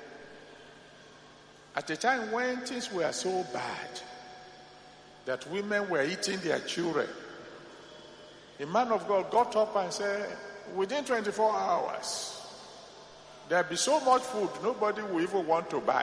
At a time when things were so bad that women were eating their children, a man of God got up and said, within twenty-four hours, there'll be so much food, nobody will even want to buy.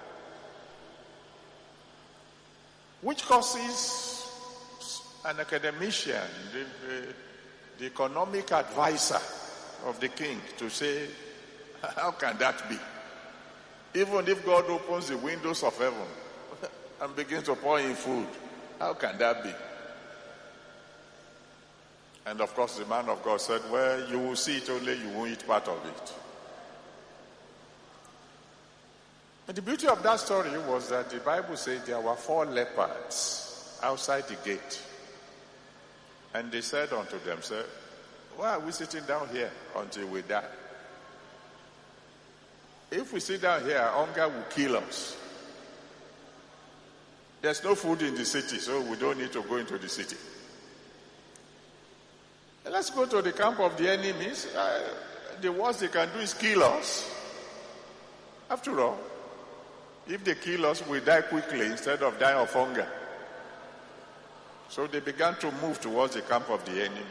Which causes an academician, the, the, the economic advisor of the king, to say, how can that be? Even if God opens the windows of heaven and begins to pour in food, how can that be? And of course the man of God said, well, you will see it, only you won't eat part of it. And the beauty of that story was that the Bible says there were four leopards outside the gate. And they said unto themselves, why are we sitting down here until we die? If we sit down here, hunger will kill us. There's no food in the city, so we don't need to go into the city. Let's go to the camp of the enemies. Uh, the worst they can do is kill us. After all, if they kill us, we die quickly instead of dying of hunger. So they began to move towards the camp of the enemy.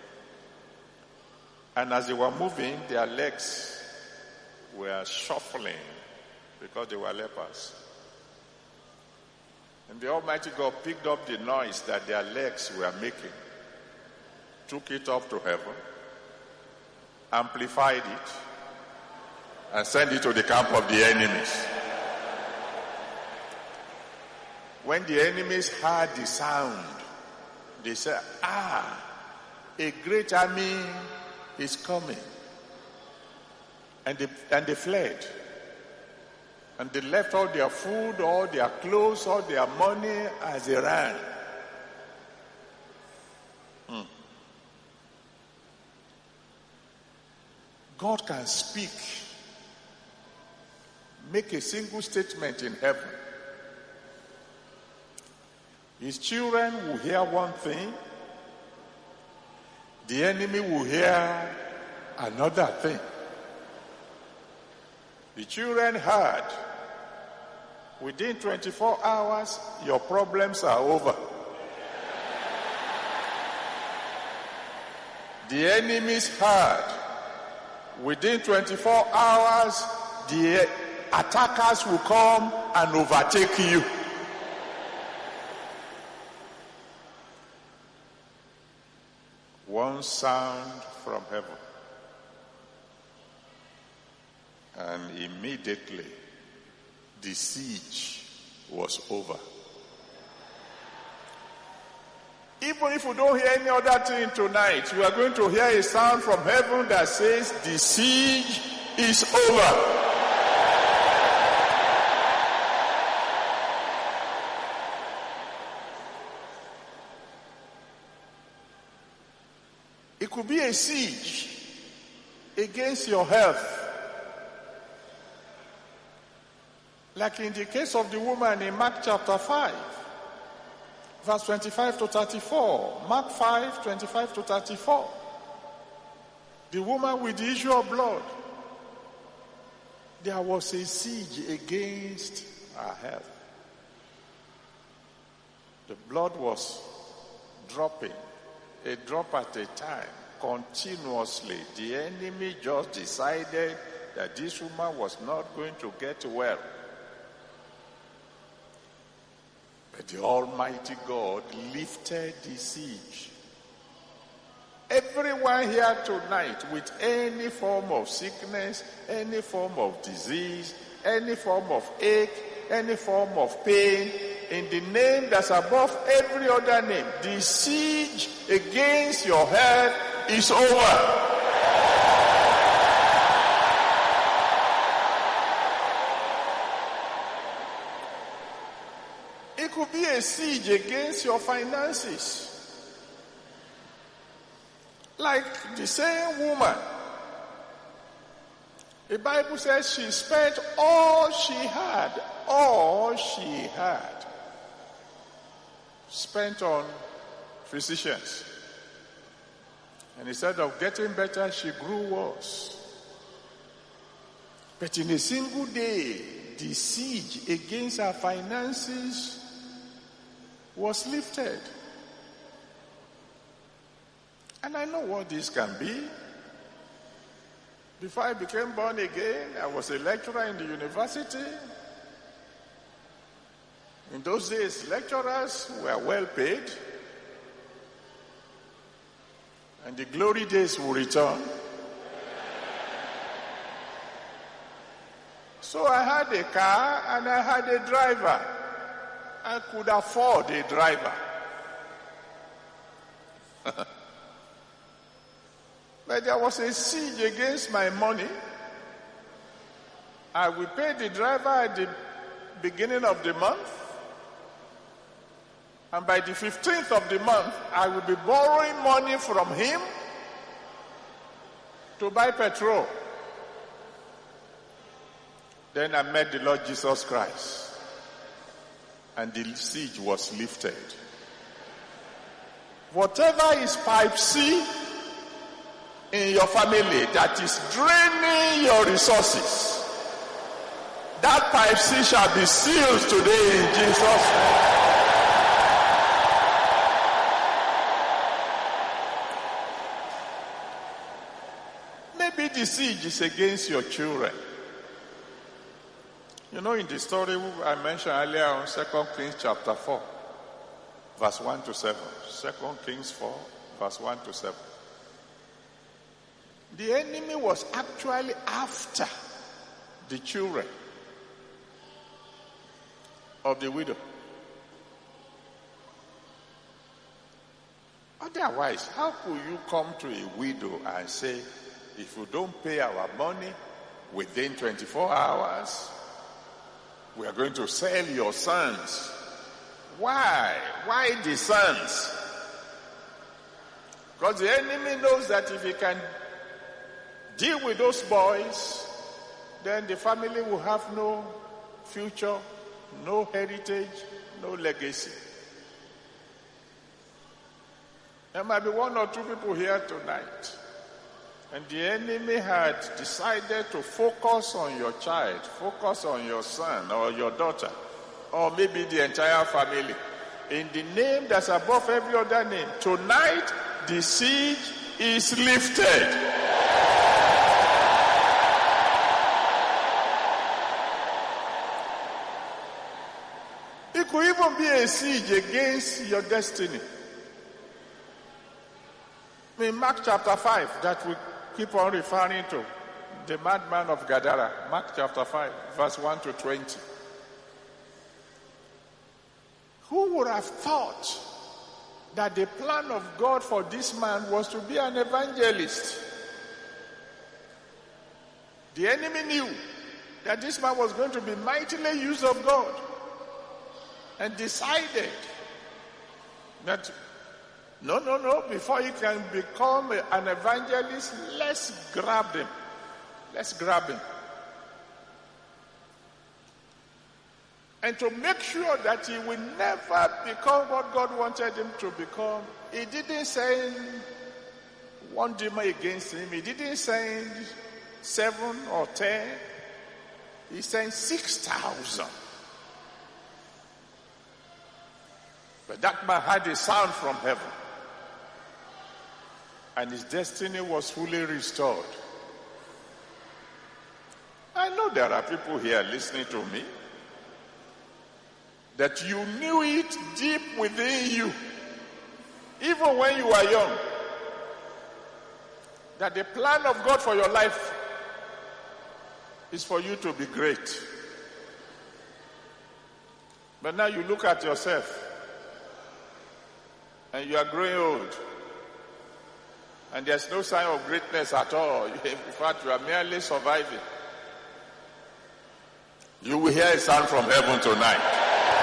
And as they were moving, their legs were shuffling because they were lepers. And the Almighty God picked up the noise that their legs were making, took it up to heaven, amplified it, and sent it to the camp of the enemies. When the enemies heard the sound, they said, ah, a great army is coming. And they, and they fled. And they left all their food, all their clothes, all their money as they ran. Hmm. God can speak, make a single statement in heaven. His children will hear one thing, the enemy will hear another thing. The children heard, within twenty-four hours, your problems are over. The enemies heard, within twenty-four hours, the attackers will come and overtake you. One sound from heaven, and immediately the siege was over. Even if you don't hear any other thing tonight, you are going to hear a sound from heaven that says, the siege is over. It could be a siege against your health. Like in the case of the woman in Mark chapter five, verse twenty-five to thirty-four. Mark five, twenty-five to thirty-four. The woman with the issue of blood. There was a siege against her health. The blood was dropping, a drop at a time, continuously. The enemy just decided that this woman was not going to get well. But the Almighty God lifted the siege. Everyone here tonight with any form of sickness, any form of disease, any form of ache, any form of pain, in the name that's above every other name, the siege against your health is over. It could be a siege against your finances. Like the same woman. The Bible says she spent all she had, all she had, spent on physicians. And instead of getting better, she grew worse. But in a single day, the siege against her finances was lifted. And I know what this can be. Before I became born again, I was a lecturer in the university. In those days, lecturers were well paid. And the glory days will return. So I had a car and I had a driver. I could afford a driver. But there was a siege against my money. I will pay the driver at the beginning of the month. And by the fifteenth of the month, I will be borrowing money from him to buy petrol. Then I met the Lord Jesus Christ. And the siege was lifted. Whatever is pipe C in your family that is draining your resources, that pipe C shall be sealed today in Jesus' name. Maybe the siege is against your children. You know, in the story I mentioned earlier on Second Kings chapter four, verse one to seven. Second Kings four, verse one to seven. The enemy was actually after the children of the widow. Otherwise, how could you come to a widow and say, if you don't pay our money within twenty-four hours, we are going to sell your sons? Why? Why the sons? Because the enemy knows that if he can deal with those boys, then the family will have no future, no heritage, no legacy. There might be one or two people here tonight, and the enemy had decided to focus on your child, focus on your son or your daughter, or maybe the entire family. In the name that's above every other name, tonight the siege is lifted. It could even be a siege against your destiny. In Mark chapter five, that we keep on referring to, the madman of Gadara, Mark chapter five, verse one to twenty. Who would have thought that the plan of God for this man was to be an evangelist. The enemy knew that this man was going to be mightily used of God, and decided that no, no, no, before he can become an evangelist, let's grab him. Let's grab him. And to make sure that he will never become what God wanted him to become, he didn't send one demon against him. He didn't send seven or ten. He sent six thousand. But that man had a sound from heaven, and his destiny was fully restored. I know there are people here listening to me that you knew it deep within you, even when you were young, that the plan of God for your life is for you to be great. But now you look at yourself and you are growing old, and there's no sign of greatness at all. In fact, you are merely surviving. You will hear a sound from heaven tonight.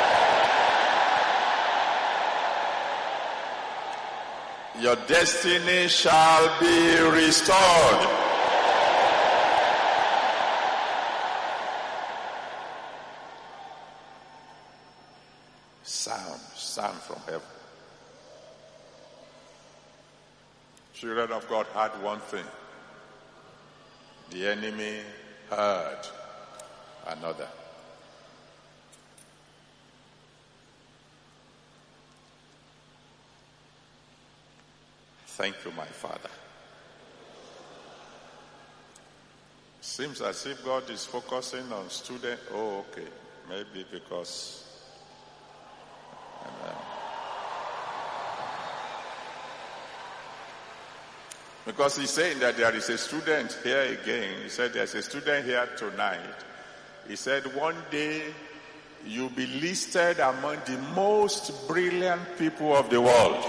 Your destiny shall be restored. Sound, sound from heaven. Children of God heard one thing. The enemy heard another. Thank you, my Father. Seems as if God is focusing on student. Oh, okay. Maybe because. Uh, because he's saying that there is a student here again. He said there's a student here tonight. He said one day you'll be listed among the most brilliant people of the world.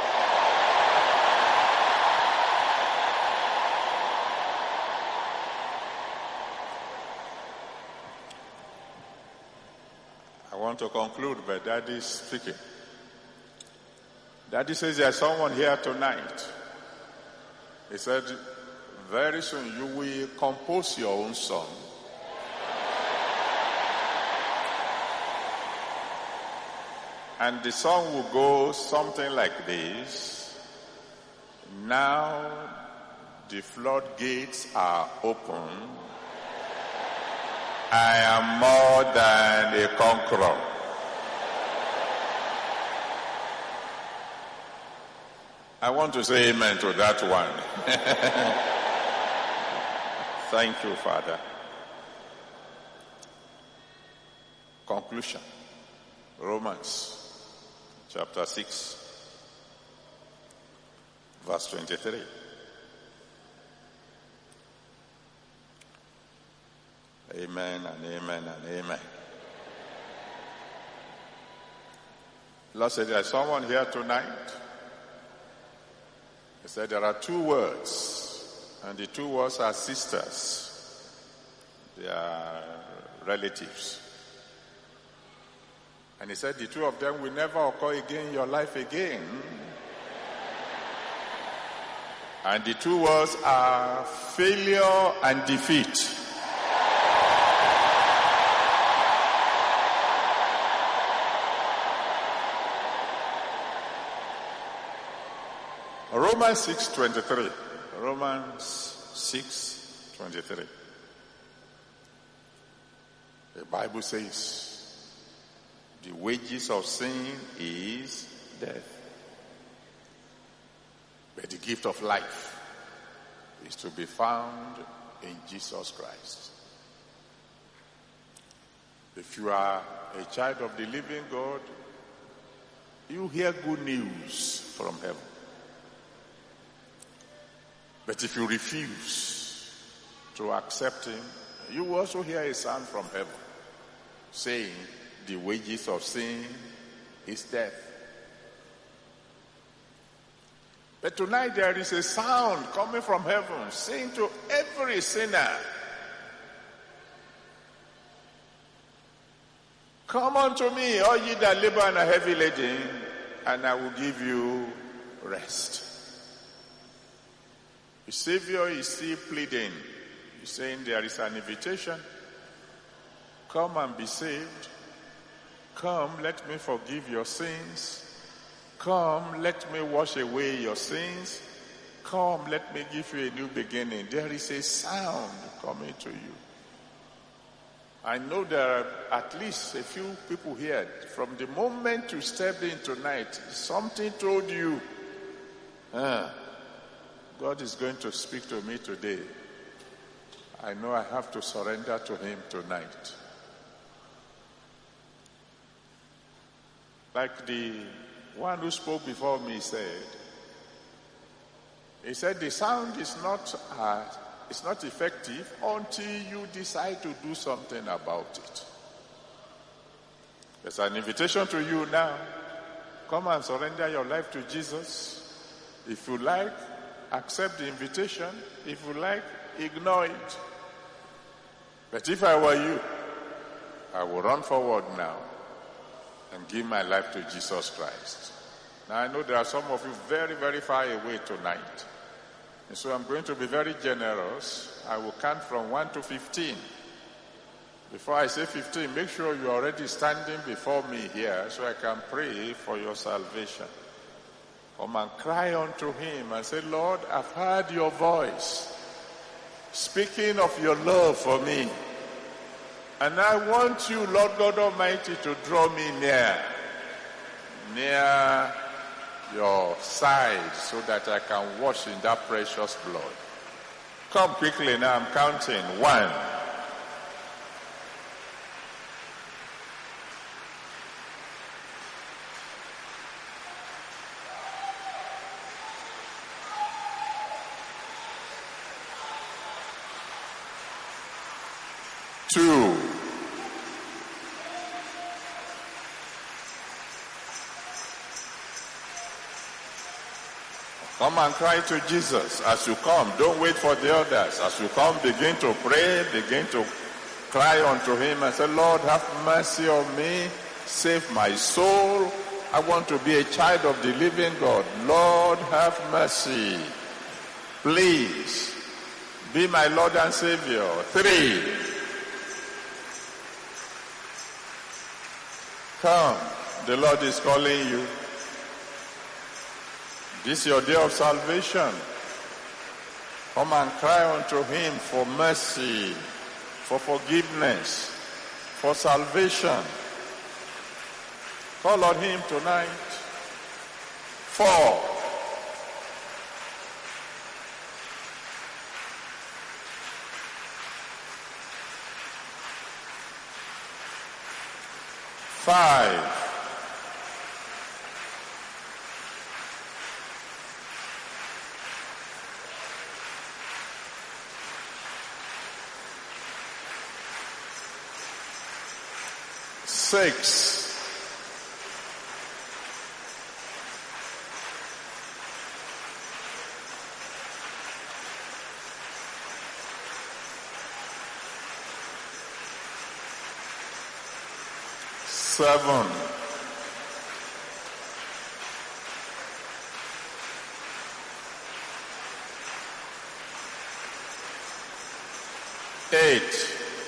I want to conclude, but Daddy is speaking. Daddy says there's someone here tonight. He said, very soon you will compose your own song. And the song will go something like this. Now the floodgates are open. I am more than a conqueror. I want to say amen to that one. Thank you, Father. Conclusion. Romans chapter six, verse twenty-three. Amen and amen and amen. Lord said there's someone here tonight. He said there are two words, and the two words are sisters. They are relatives. And he said the two of them will never occur again in your life again. And the two words are failure and defeat. Romans six twenty-three. Romans six twenty-three. The Bible says, the wages of sin is death. But the gift of life is to be found in Jesus Christ. If you are a child of the living God, you hear good news from heaven. But if you refuse to accept him, you will also hear a sound from heaven saying, the wages of sin is death. But tonight there is a sound coming from heaven saying to every sinner, come unto me, all ye that labor and are heavy laden, and I will give you rest. The Savior is still pleading. He's saying there is an invitation. Come and be saved. Come, let me forgive your sins. Come, let me wash away your sins. Come, let me give you a new beginning. There is a sound coming to you. I know there are at least a few people here. From the moment you stepped in tonight, something told you, ah, God is going to speak to me today. I know I have to surrender to him tonight. Like the one who spoke before me said, he said the sound is not uh, it's not effective until you decide to do something about it. There's an invitation to you now. Come and surrender your life to Jesus. If you like, accept the invitation. If you like, ignore it. But if I were you, I will run forward now and give my life to Jesus Christ. Now I know there are some of you very, very far away tonight. And so I'm going to be very generous. I will count from one to fifteen. Before I say fifteen, make sure you're already standing before me here so I can pray for your salvation. Come and cry unto him and say, Lord, I've heard your voice speaking of your love for me. And I want you, Lord God Almighty, to draw me near, near your side so that I can wash in that precious blood. Come quickly now, I'm counting. One. Two. Come and cry to Jesus as you come. Don't wait for the others. As you come, begin to pray, begin to cry unto him and say, Lord, have mercy on me. Save my soul. I want to be a child of the living God. Lord, have mercy. Please, be my Lord and Savior. Three. Come, the Lord is calling you. This is your day of salvation. Come and cry unto him for mercy, for forgiveness, for salvation. Call on him tonight. Four. Five. Six. Seven. Eight.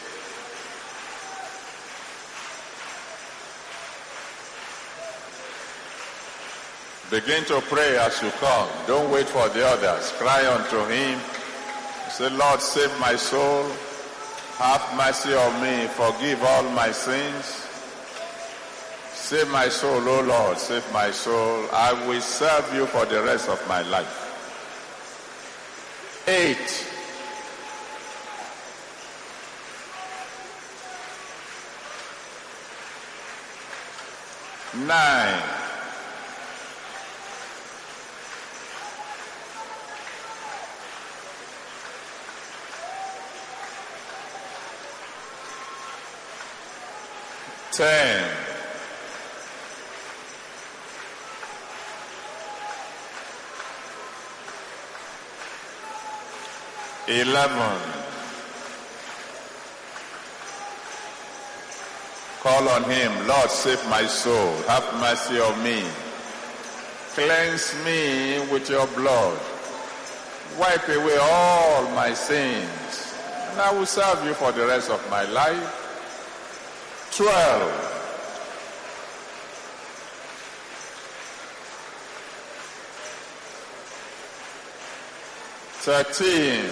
Begin to pray as you come. Don't wait for the others. Cry unto him. Say, Lord, save my soul. Have mercy on me. Forgive all my sins. Save my soul, O Lord. Save my soul. I will serve you for the rest of my life. Eight. Nine. Ten. eleven. Call on him, Lord, save my soul. Have mercy on me. Cleanse me with your blood. Wipe away all my sins. And I will serve you for the rest of my life. twelve. thirteen.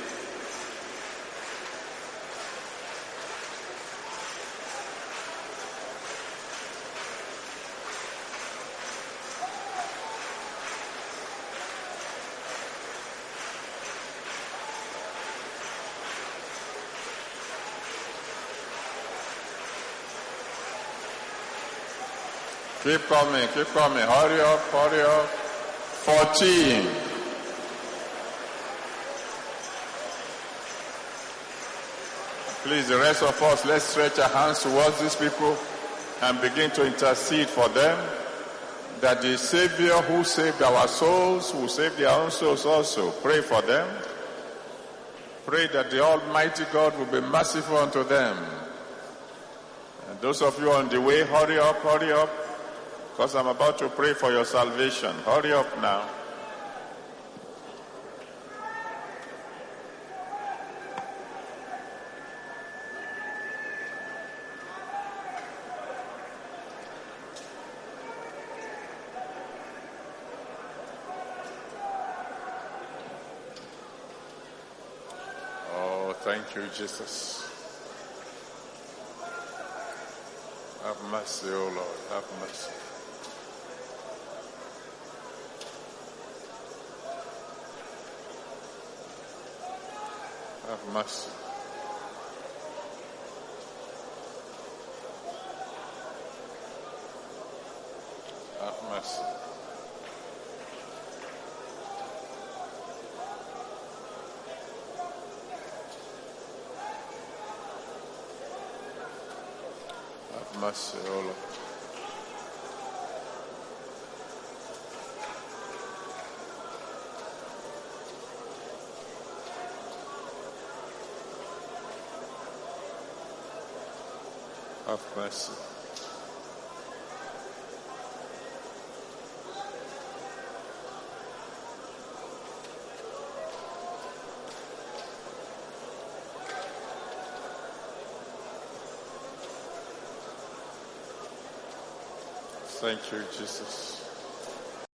Keep coming, keep coming. Hurry up, hurry up. fourteen. Please, the rest of us, let's stretch our hands towards these people and begin to intercede for them, that the Savior who saved our souls will save their own souls also. Pray for them. Pray that the Almighty God will be merciful unto them. And those of you on the way, hurry up, hurry up, because I'm about to pray for your salvation. Hurry up now. Thank you, Jesus. Have mercy, O Lord. Have mercy. Have mercy. Have mercy. Mercy, O Lord. Have mercy. Thank you, Jesus.